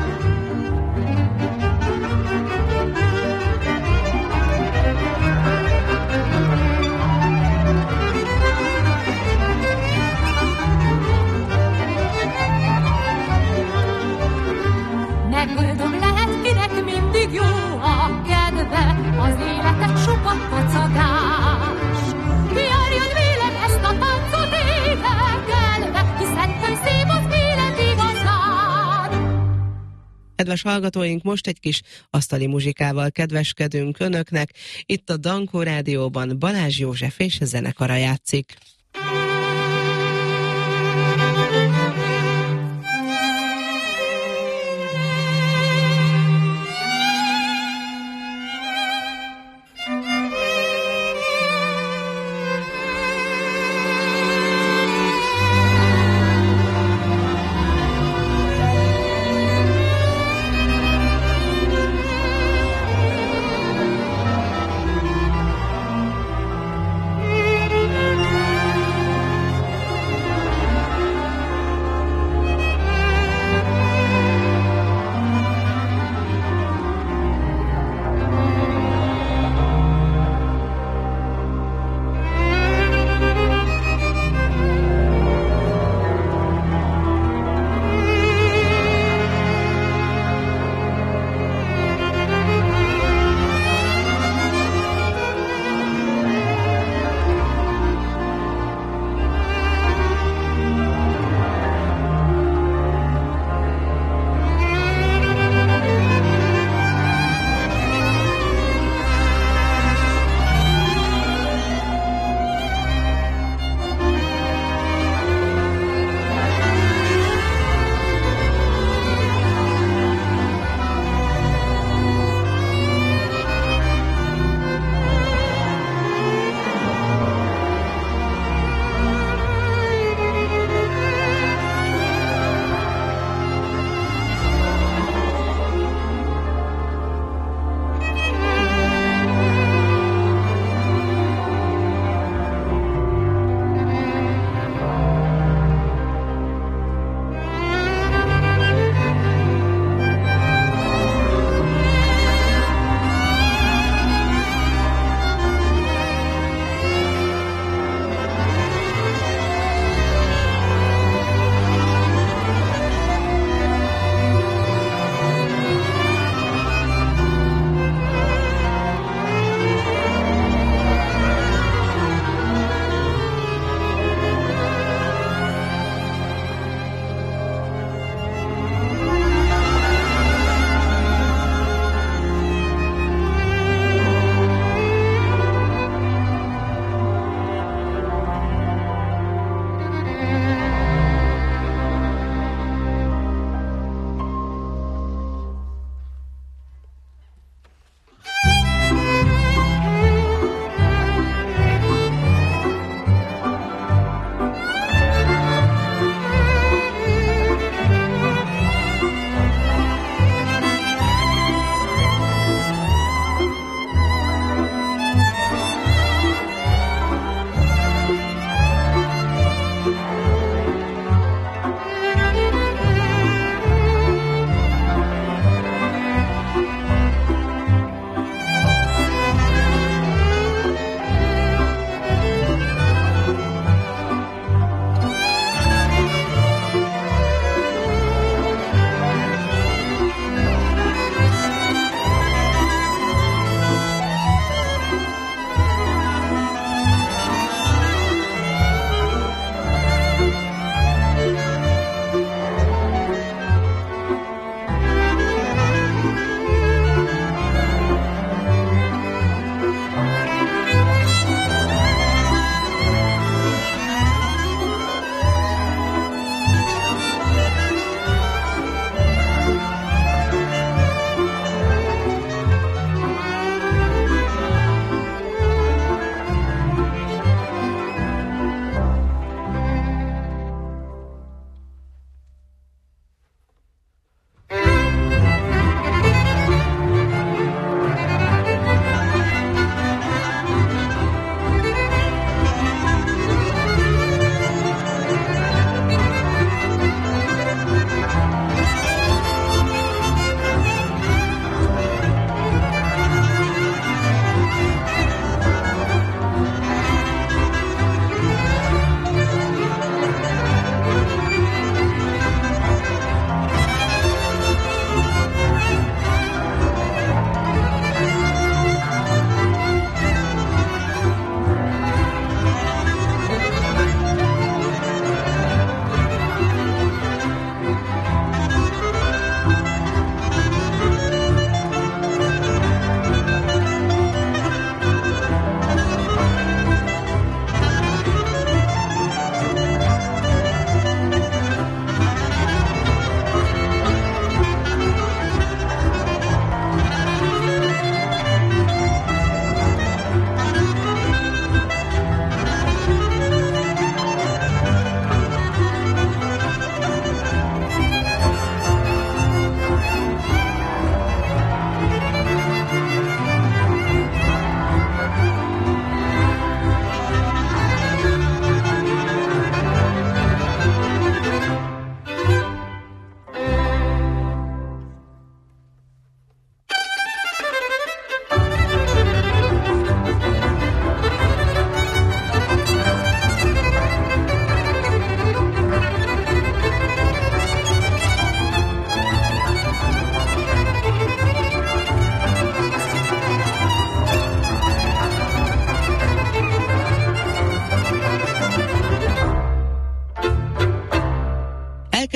Meg boldog lehet, kinek mindig jó a kedve, az életet sokat kacagás. Járjon vélem ezt a táncot énekelve, hisz ettől szép az élet igazán. Kedves hallgatóink, most egy kis asztali muzsikával kedveskedünk önöknek. Itt a Dankó Rádióban Balázs József és a zenekara játszik. Thank you.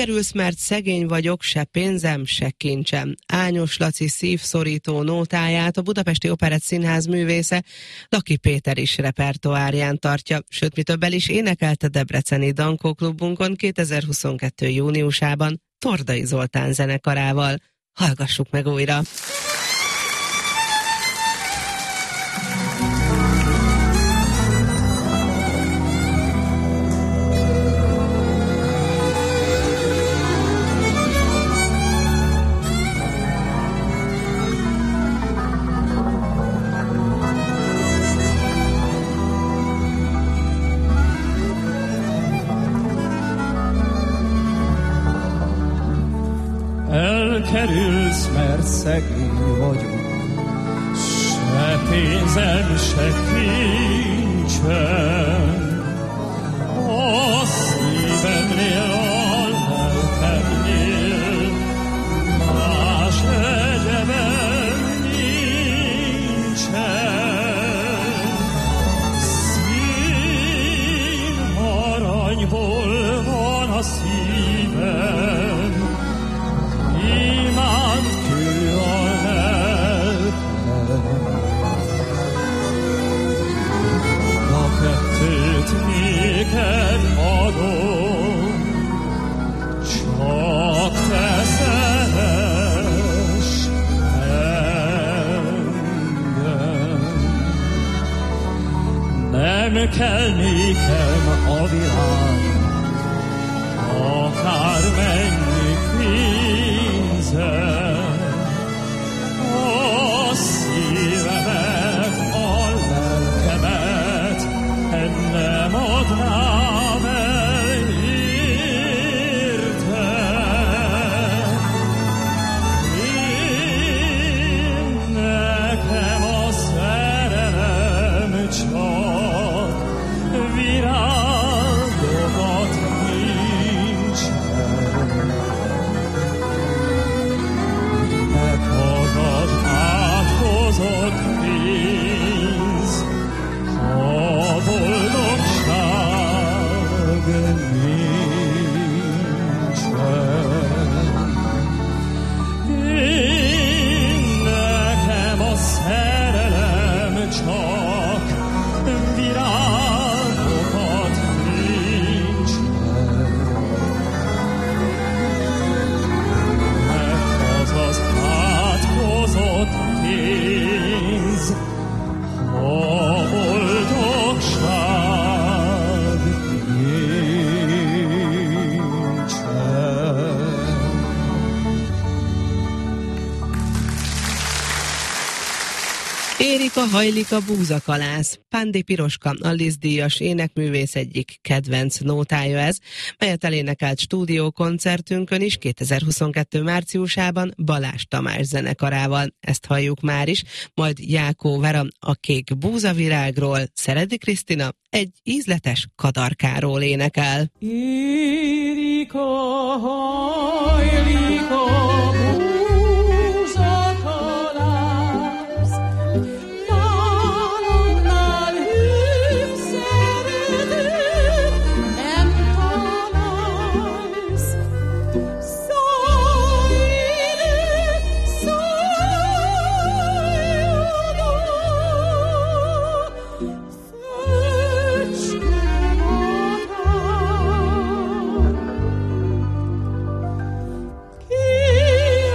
Elkerülsz, mert szegény vagyok, se pénzem, se kincsem. Ányos Laci szívszorító nótáját a Budapesti Operett Színház művésze Laki Péter is repertoárján tartja, sőt, mi többel is énekelte debreceni Dankó klubunkon kétezer-huszonkettő júniusában Tordai Zoltán zenekarával. Hallgassuk meg újra! Elkerülsz, mert szegény vagyok, se pénzem, se kincsem. A szívemnél, a lelkemnél más egyebem nincsen. Szín aranyból van a szívem, imánt kő a lelkem. A kettőt néked adom, csak te szeress engem. Nem kell nékem a világ, akármennyi pénzem. A szívemet, a lelkemet nem adnám el érte. Én nekem a szerelem csak virágokat nincsen. Meghallgat átkozott pénz, a boldogság nincsen. Én nekem a szerelem csak virágokat nincsen. Mert az átkozott pénz, a boldogság nincsen. Érika hajlik a búzakalász. Pándi Piroska, a Liszt-díjas énekművész egyik kedvenc nótája ez, melyet elénekelt stúdiókoncertünkön is kétezer-huszonkettő márciusában Balázs Tamás zenekarával. Ezt halljuk már is, majd Jákó Vera a Kék búzavirágról, Szeredi Krisztina egy ízletes kadarkáról énekel. Érika hajlik a búzakalász, nálomnál hív szeretőt nem találsz. Szállj ide, szállj oda, szöcske madár. Ki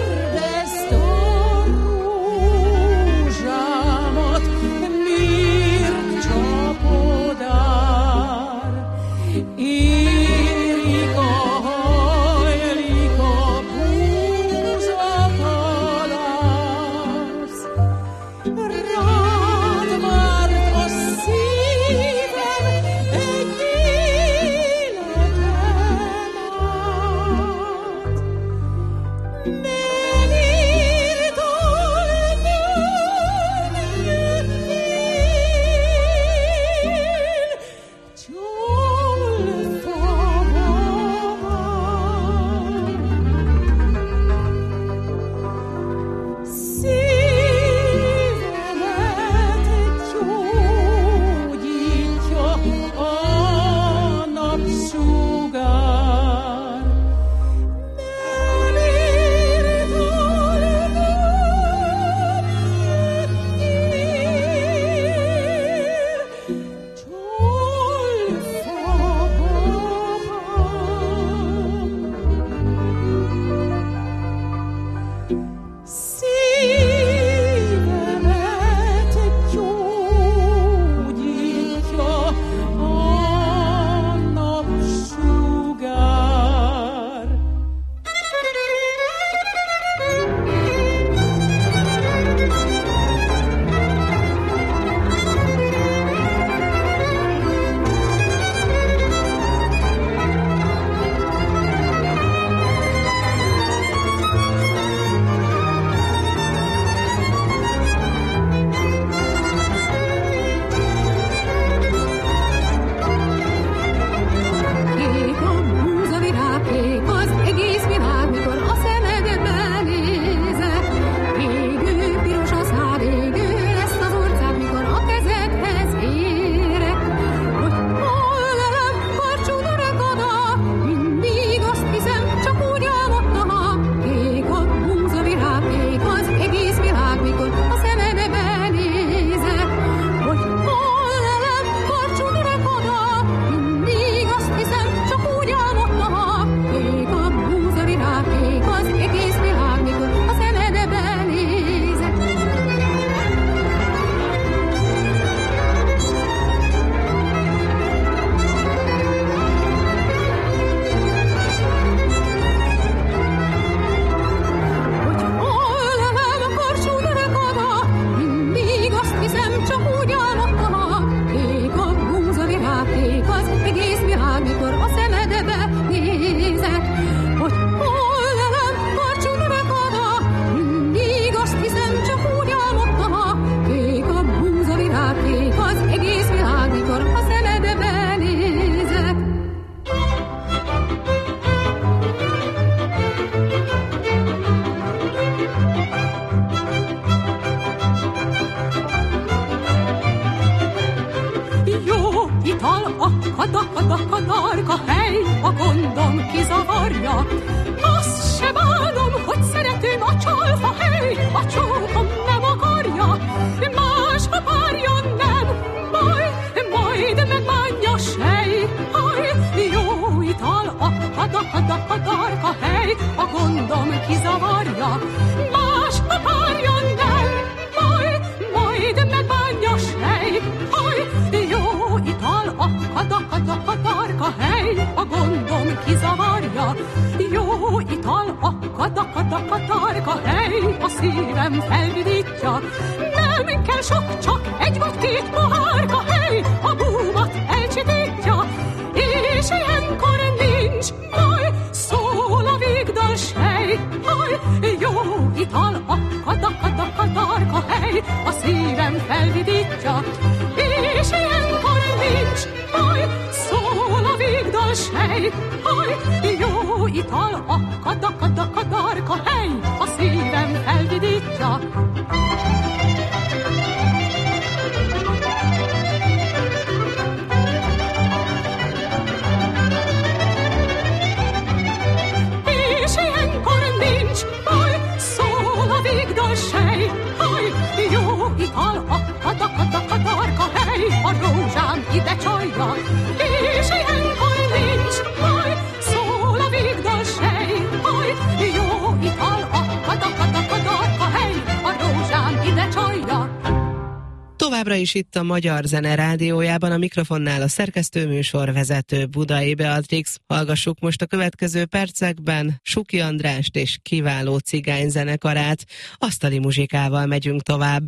ital, akad, akad, akadarka, hely, a gondom kizavarja. Azt se bánom, hogy szeretőm a csalfa, hely, a csókom nem akarja. Más a párja nem, baj, majd megbánja, sej, haj, jó ital, akad, akad, akadarka, hely, a gondom kizavarja. Más a párja nem, baj, majd megbánja, sej, haj, jó ital, akad, akad, akadarka, hely, a gondom kizavarja. Jó ital, akad, akad, akadarka, hely, a szívem felvidítja. Nem kell sok, csak egy vagy két pohárka, hely, a búmat elcsitítja. És ilyenkor nincs baj, szól a végdal sej, haj, jó ital, akad, akad, akadarka, hely, a szívem felvidítja. És ilyenkor nincs baj, szól a végdal sej, haj, jó ital, akad, akad, akadarka, hely, a szívem felvidítja. És ilyenkor nincs baj, szól a végdal sej, haj, jó ital, akad, akad, akadarka, hely, a rózsám ide csalja. És ilyenkor nincs baj, szól a végdal sej, haj, jó ital, akad, akad, akadarka, hely, a rózsám ide csalja. Továbbra is itt a Magyar Zene Rádiójában, a mikrofonnál a szerkesztőműsor vezető Budai Beatrix. Hallgassuk most a következő percekben Suki Andrást és kiváló cigányzenekarát. Asztali muzsikával megyünk tovább.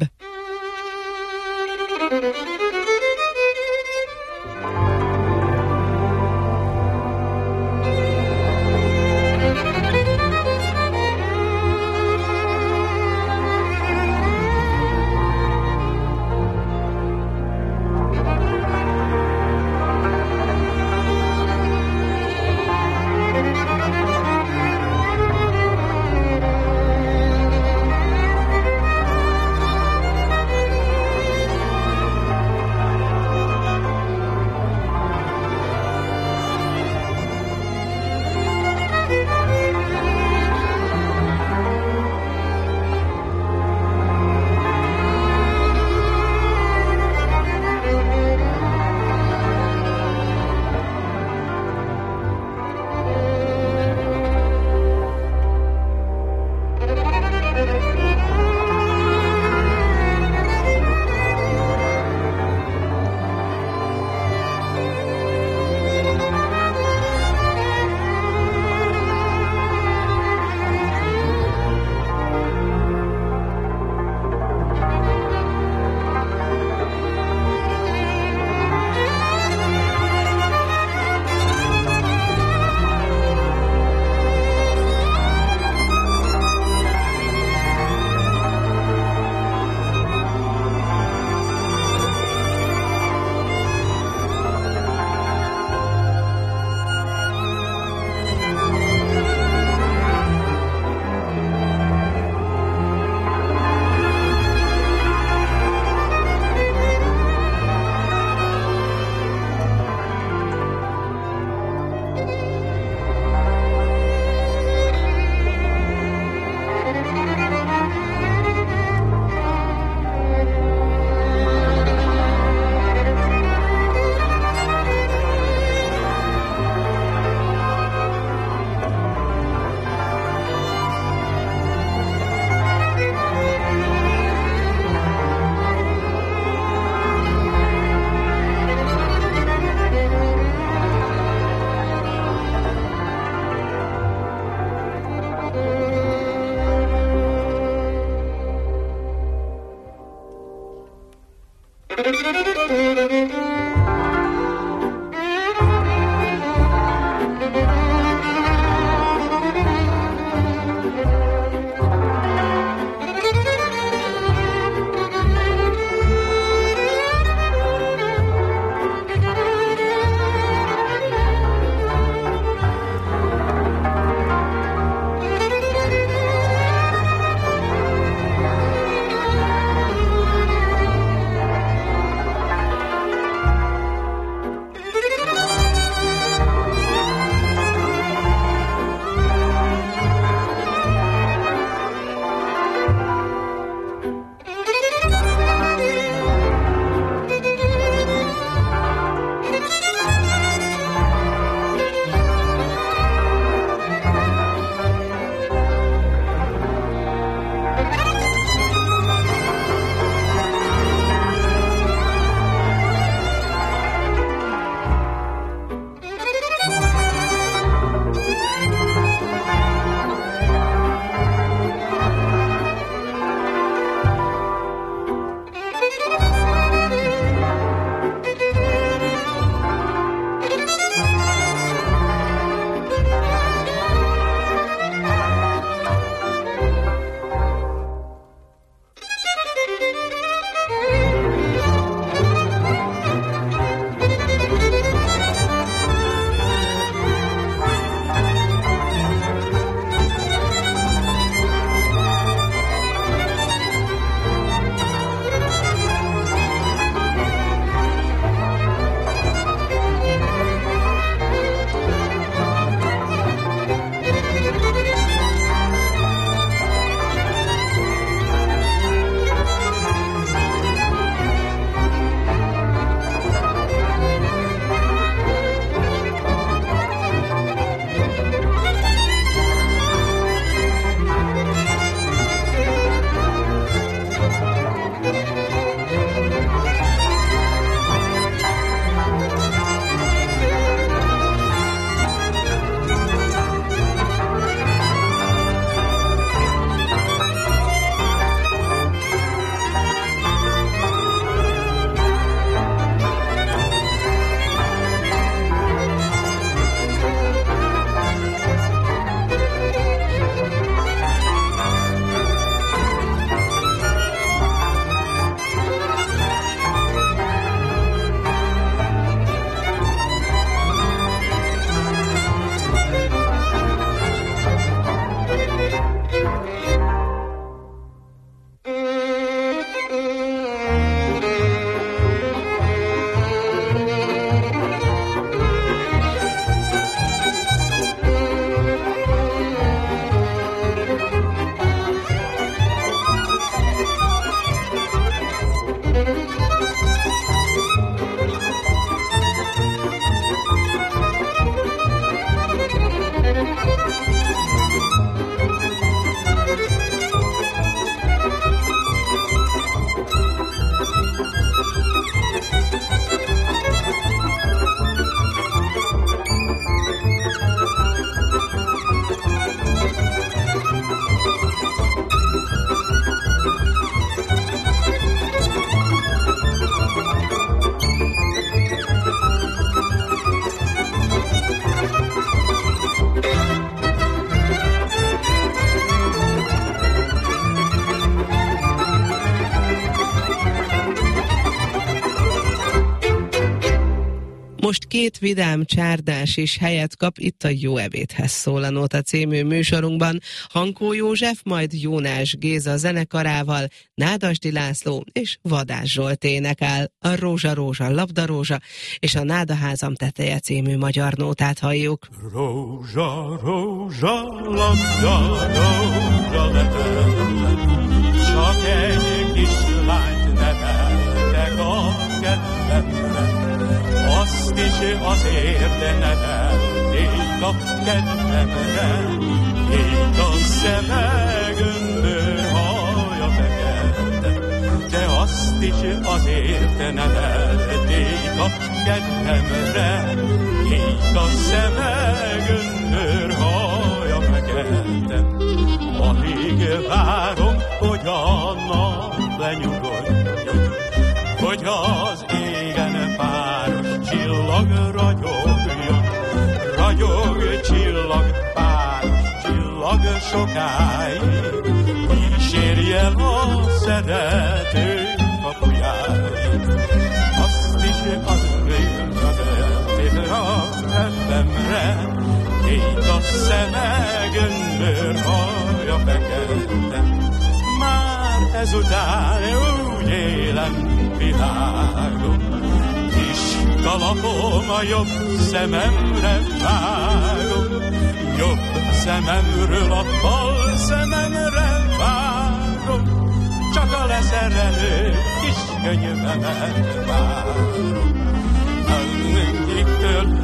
most két vidám csárdás is helyet kap itt a Jó ebédhez szól a Nóta című műsorunkban. Hankó József, majd Jónás Géza zenekarával, Nádasdy László és Vadás Zsolt énekel. A Rózsa, Rózsa, Labdarózsa és a Nádaházam teteje című magyar nótát halljuk. Rózsa, rózsa, labda, rózsa, levelem, csak egy kislányt neveltek a kedvemre, azt is azért nevelték a kedvemre, kék a szeme, gömbör haja fekete, de azt is azért nevelték a kedvemre, kék a szeme, gömbör haja fekete. Alig várom, hogy a nap lenyugodjon, hogy az égen páros csillag ragyogjon, ragyog csillag, páros csillag sokáig, kísérje a szerető kapujáig. Azt is azért nevelték a kedvemre, kék a szeme, gömbör haja fekete. Már ezután úgy élem világom, kis kalapom a jobb szememre vágom, jobb szememről a bal szememre vágom, csak a leszerelő kis könyvemet várom. Önniktől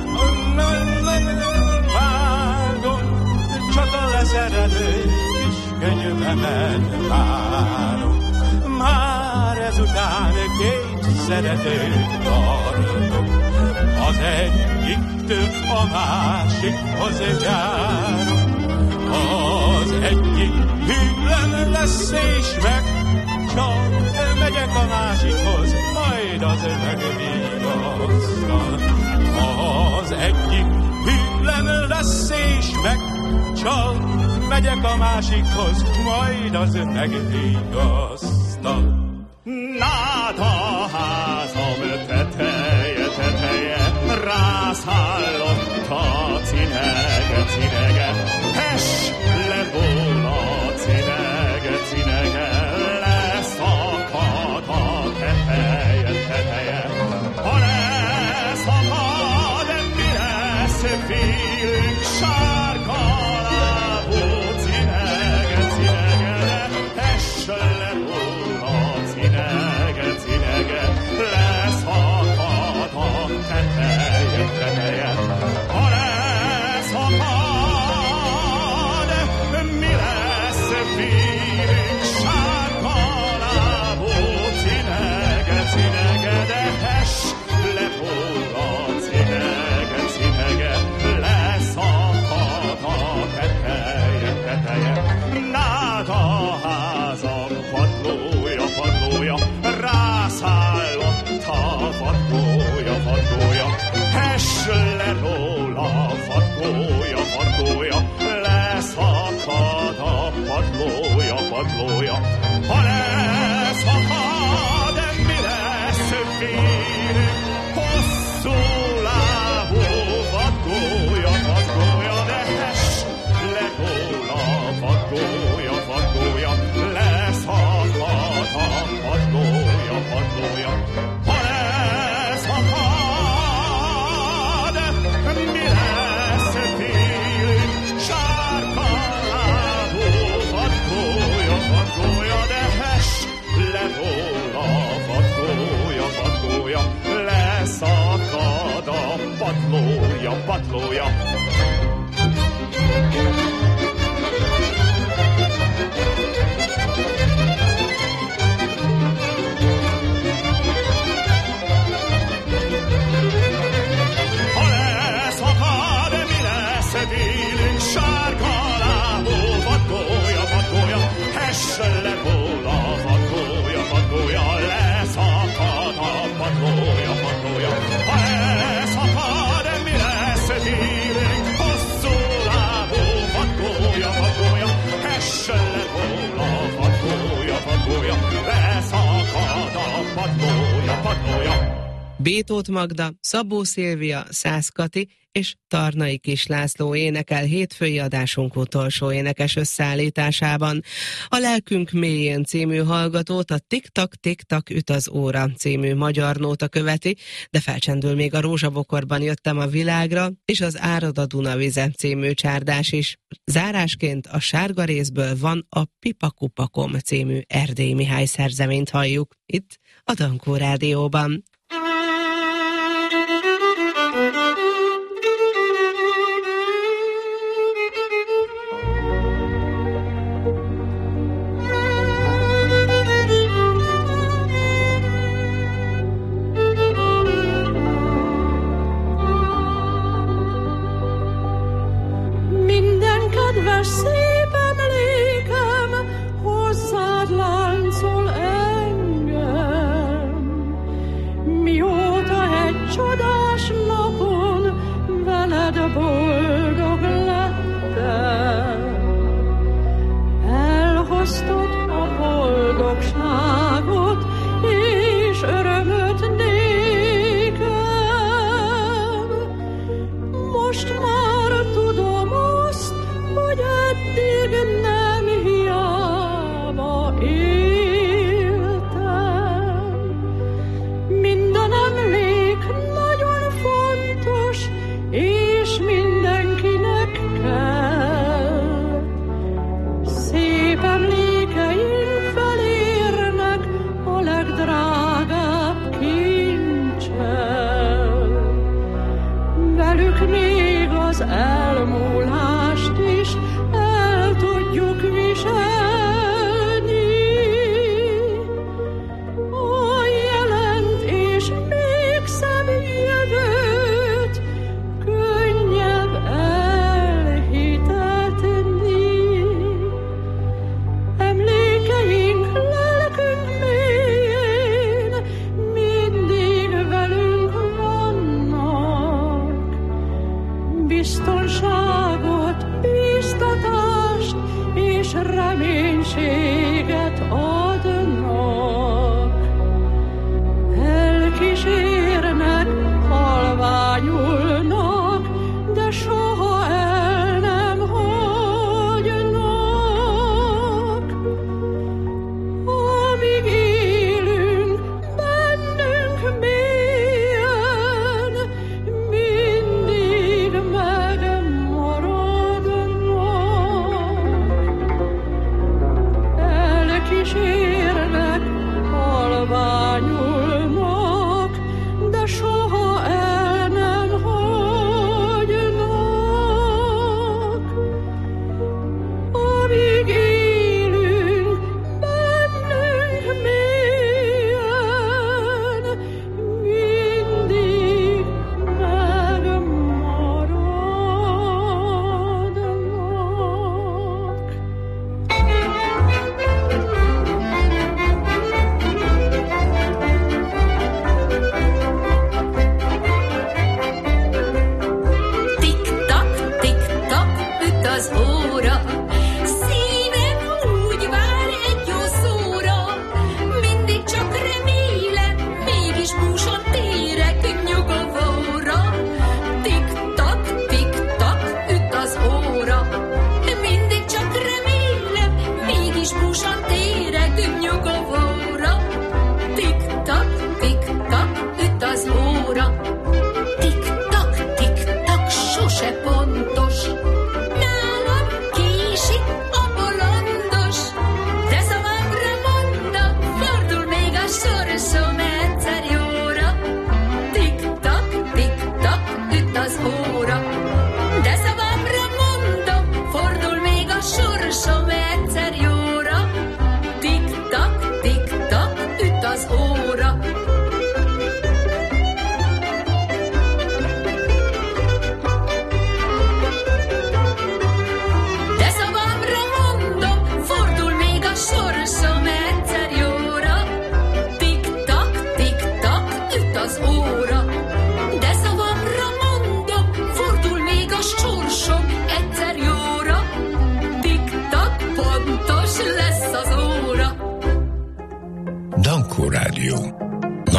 vágom, csak a leszerelő kis könyvemet várom. Már ezután két szeretőt tartok, az egyiktől a másikhoz járok. Az egyik hűlem lesz és meg, csak megyek a másikhoz, majd az megvigasztal. Az egyik hűlem lesz és meg, csak megyek a másikhoz, majd az megvigasztal. Nádaházam teteje, teteje, rászállott a cinege, cinege, ess le róla cinege, cinege, leszakad a teteje, teteje. Ha leszakad, mi lesz, fiúk, sárga lábú cinege, cinege, ess le róla cinege, cinege, leszakad a teteje, teteje. Ha leszakad, mi lesz, fiúk, sárga lábú cinege, cinege, de ess le róla cinege, cinege, leszakad a teteje, teteje. Nádaházam padlója, padlója, rászállott a padlója, padlója, ess le róla padlója, padlója, leszakad a padlója, padlója. Ha leszakad, mi lesz, fiúk, hosszú lábú padlója, padlója, de ess le róla padlója, padlója, leszakad a padlója, padlója. Ha leszakad, mi lesz, fiúk, sárga lábú padlója, padlója, de ess le róla padlója, padlója, leszakad a padlója, padlója. Ha leszakad, mi lesz, fiúk, sárga lábú padlója, padlója, ess le róla padlója, padlója, leszakad a padlója, padlója. Ha leszakad, mi lesz, fiúk, Bétót Magda, Szabó Szilvia, Szász Kati és Tarnai Kis László énekel hétfői adásunk utolsó énekes összeállításában. A Lelkünk mélyén című hallgatót a Tik-tak, Tik-tak üt az óra című magyar nóta követi, de felcsendül még a Rózsabokorban jöttem a világra, és az Árad a Dunavize című csárdás is. Zárásként a Sárga részből van a Pipakupakom című Erdélyi Mihály szerzeményt halljuk itt a Dankó Rádióban. Szép emlékem hozzád láncol engem, mióta egy csodás napon veled boldog lettem. Elhoztad a boldogságot és örömöt nékem, most már tudom azt, hogy eddig nem hiába éltem. Minden emlék nagyon fontos, és mindenkinek kell. Szép emlékeink felérnek a legdrágább kincsel. Velük még az elmúlást is el tudjuk viselni. A jelent és még szebb jövőt könnyebb elhitetni. Emlékeink lelkünk mélyén mindig velünk vannak. Biztonságot, biztatást és reménységet adnak. Elkísérnek, halványulnak, de soha el nem hagynak. Amíg élünk, bennünk mélyen, mindig megmaradnak.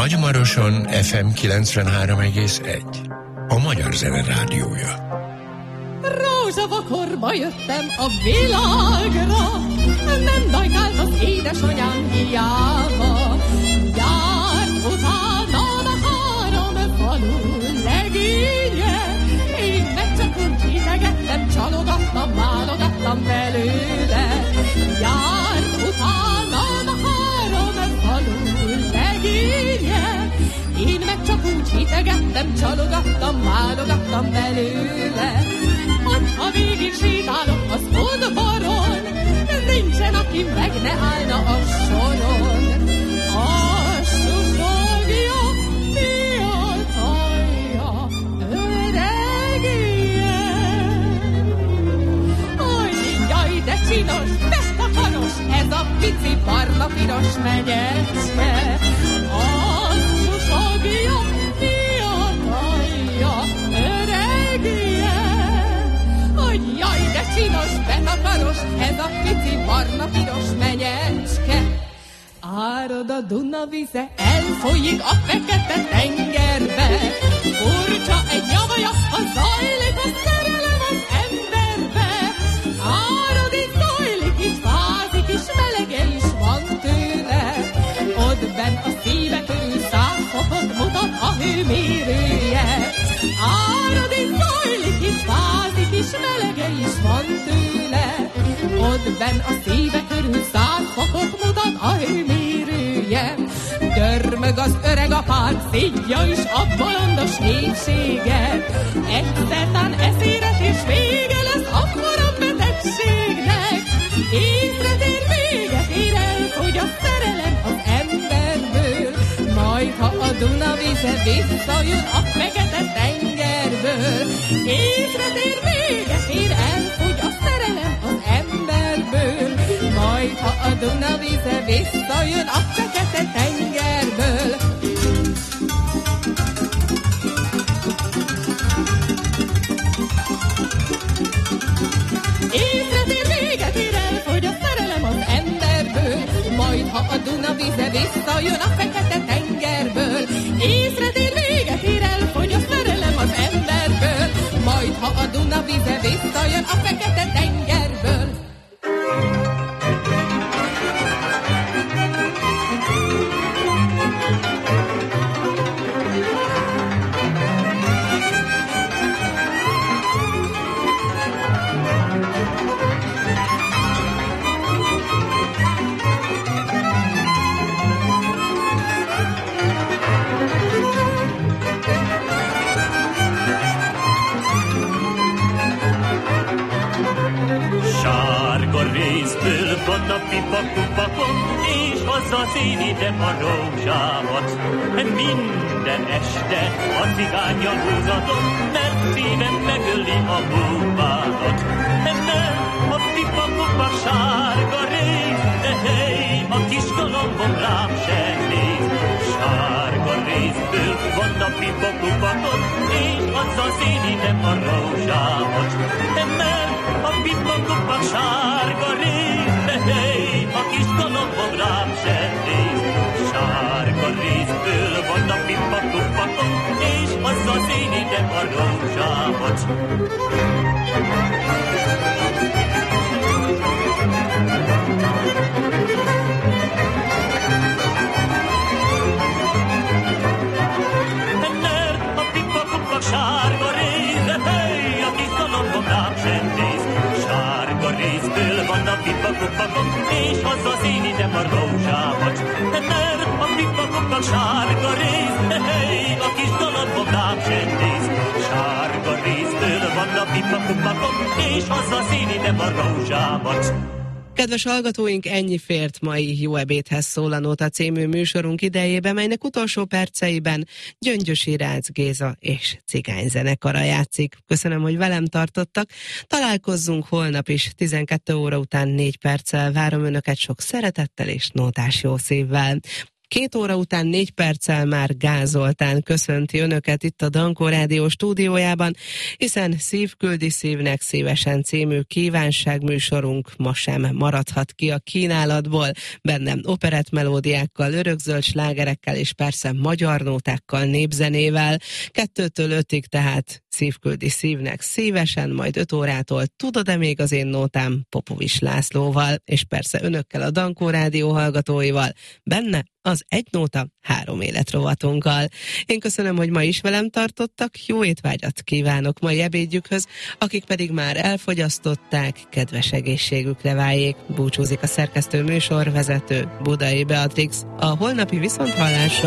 Nagymaroson ef em kilencvenhárom egész egy. A Magyar Zene Rádiója. Rózsavakorba jöttem a világra, nem dajkált az édesanyám hiába. Járt utánam három falu legénye, én meg csak úgy hidegettem, csalogattam, válogattam belőle. Járt utánam három falu legénye, én meg csak úgy hitegettem, csalogattam, válogattam belőle. Ha végig sétálok az udvaron, nincsen, aki meg ne állna a soron. A susogja, fiatalja, öregje. Aj, jaj, de csinos, de takaros, ez a pici barna piros menyecske. A susogja, fiatalja, öregje. Jaj, de csinos, betakaros, ez a pici barna-piros menyecske. Árad a Duna vize, elfolyik a fekete tengerbe. Furcsa egy nyavaja, a zajlik a szerelem az emberbe. Árad és zajlik is, fázik is, melege is van tőle. Ott benn a szíve körül száz fokot mutat a hőmérője. Árad és zajlik is, fázik is, melege is van tőle. Ott benn a szíve körül száz fokot mutat a hőmérője. Dörmög az öreg apád, szidja is a bolondos népséget. Egyszertán eszéret és vége lesz akkor a betegségnek. Észre tér, véget ér, elfogy a szerelem az emberből. Majd ha a Duna vize visszajön a fekete tengerből. Észre tér, véget ér, elfogy a szerelem az emberből. Majd ha a Duna vize visszajön a fekete tengerből. Észre tér, véget ér, elfogy a szerelem az emberből. Majd ha a Duna vize visszajön a fekete tengerből. Észre tér, véget ér, elfogy a szerelem az emberből. Majd ha a Duna vize visszajön a fekete tengerből. Van a pipa-kupakon, és haza szénítem a rózsámat. Minden este a cigányjal húzatom, mert szívem megöli a búbámat. Nem a pipa-kupak sárga rész, de hely, a kis galambom rám sem néz. Sárga részből van a pipa-kupakon, és haza szénítem a rózsámat. Mert a pipa-kupak sárga rész, hey, a kis galambom rám sem néz. Sárga részből van a pipa-kupakon, és azzal szénítem a rózsámat. Mert a pipa-kupak sárga rész, hey, a kis galambom rám sem néz. Sárga részből van a pipa-kupakon, és haza színítem a rózsámat. Mert a pipa-kupak sárga rész, hey, a kis galambom rám sem néz. Sárga részből van a pipa-kupakon, és haza színítem a rózsámat. Kedves hallgatóink, ennyi fért mai Jó ebédhez szól a Nóta című műsorunk idejébe, melynek utolsó perceiben Gyöngyösi Rácz Géza és cigányzenekara játszik. Köszönöm, hogy velem tartottak. Találkozzunk holnap is, tizenkét óra után négy perccel. Várom Önöket sok szeretettel és nótás jó szívvel. Két óra után négy perccel már Gál Zoltán köszönti önöket itt a Dankó Rádió stúdiójában, hiszen Szív küldi szívnek szívesen című kívánságműsorunk ma sem maradhat ki a kínálatból, bennem operettmelódiákkal, örökzöld slágerekkel és persze magyar nótákkal, népzenével. Kettőtől ötig tehát Szív küldi szívnek szívesen, majd öt órától Tudod-e még az én nótám Popovics Lászlóval, és persze önökkel, a Dankó Rádió hallgatóival, benne az Egy nóta, három élet rovatunkkal. Én köszönöm, hogy ma is velem tartottak, jó étvágyat kívánok mai ebédjükhöz, akik pedig már elfogyasztották, kedves egészségükre váljék. Búcsúzik a szerkesztő műsorvezető, Budai Beatrix. A holnapi viszonthallásra.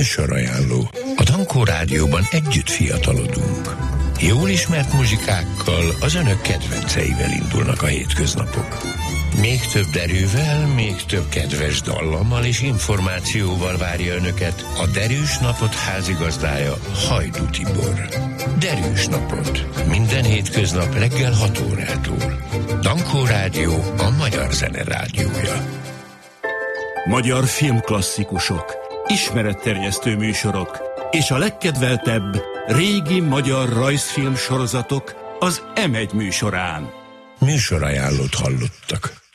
Műsorajánló. A Dankó Rádióban együtt fiatalodunk. Jól ismert muzsikákkal, az önök kedvenceivel indulnak a hétköznapok. Még több derűvel, még több kedves dallammal és információval várja önöket a Derűs Napot házigazdája, Hajdú Tibor. Derűs Napot. Minden hétköznap reggel hat órától. Dankó Rádió, a magyar zene rádiója. Magyar filmklasszikusok, ismeretterjesztő műsorok és a legkedveltebb régi magyar rajzfilm sorozatok az em egy műsorán. Műsorajánlót hallottak.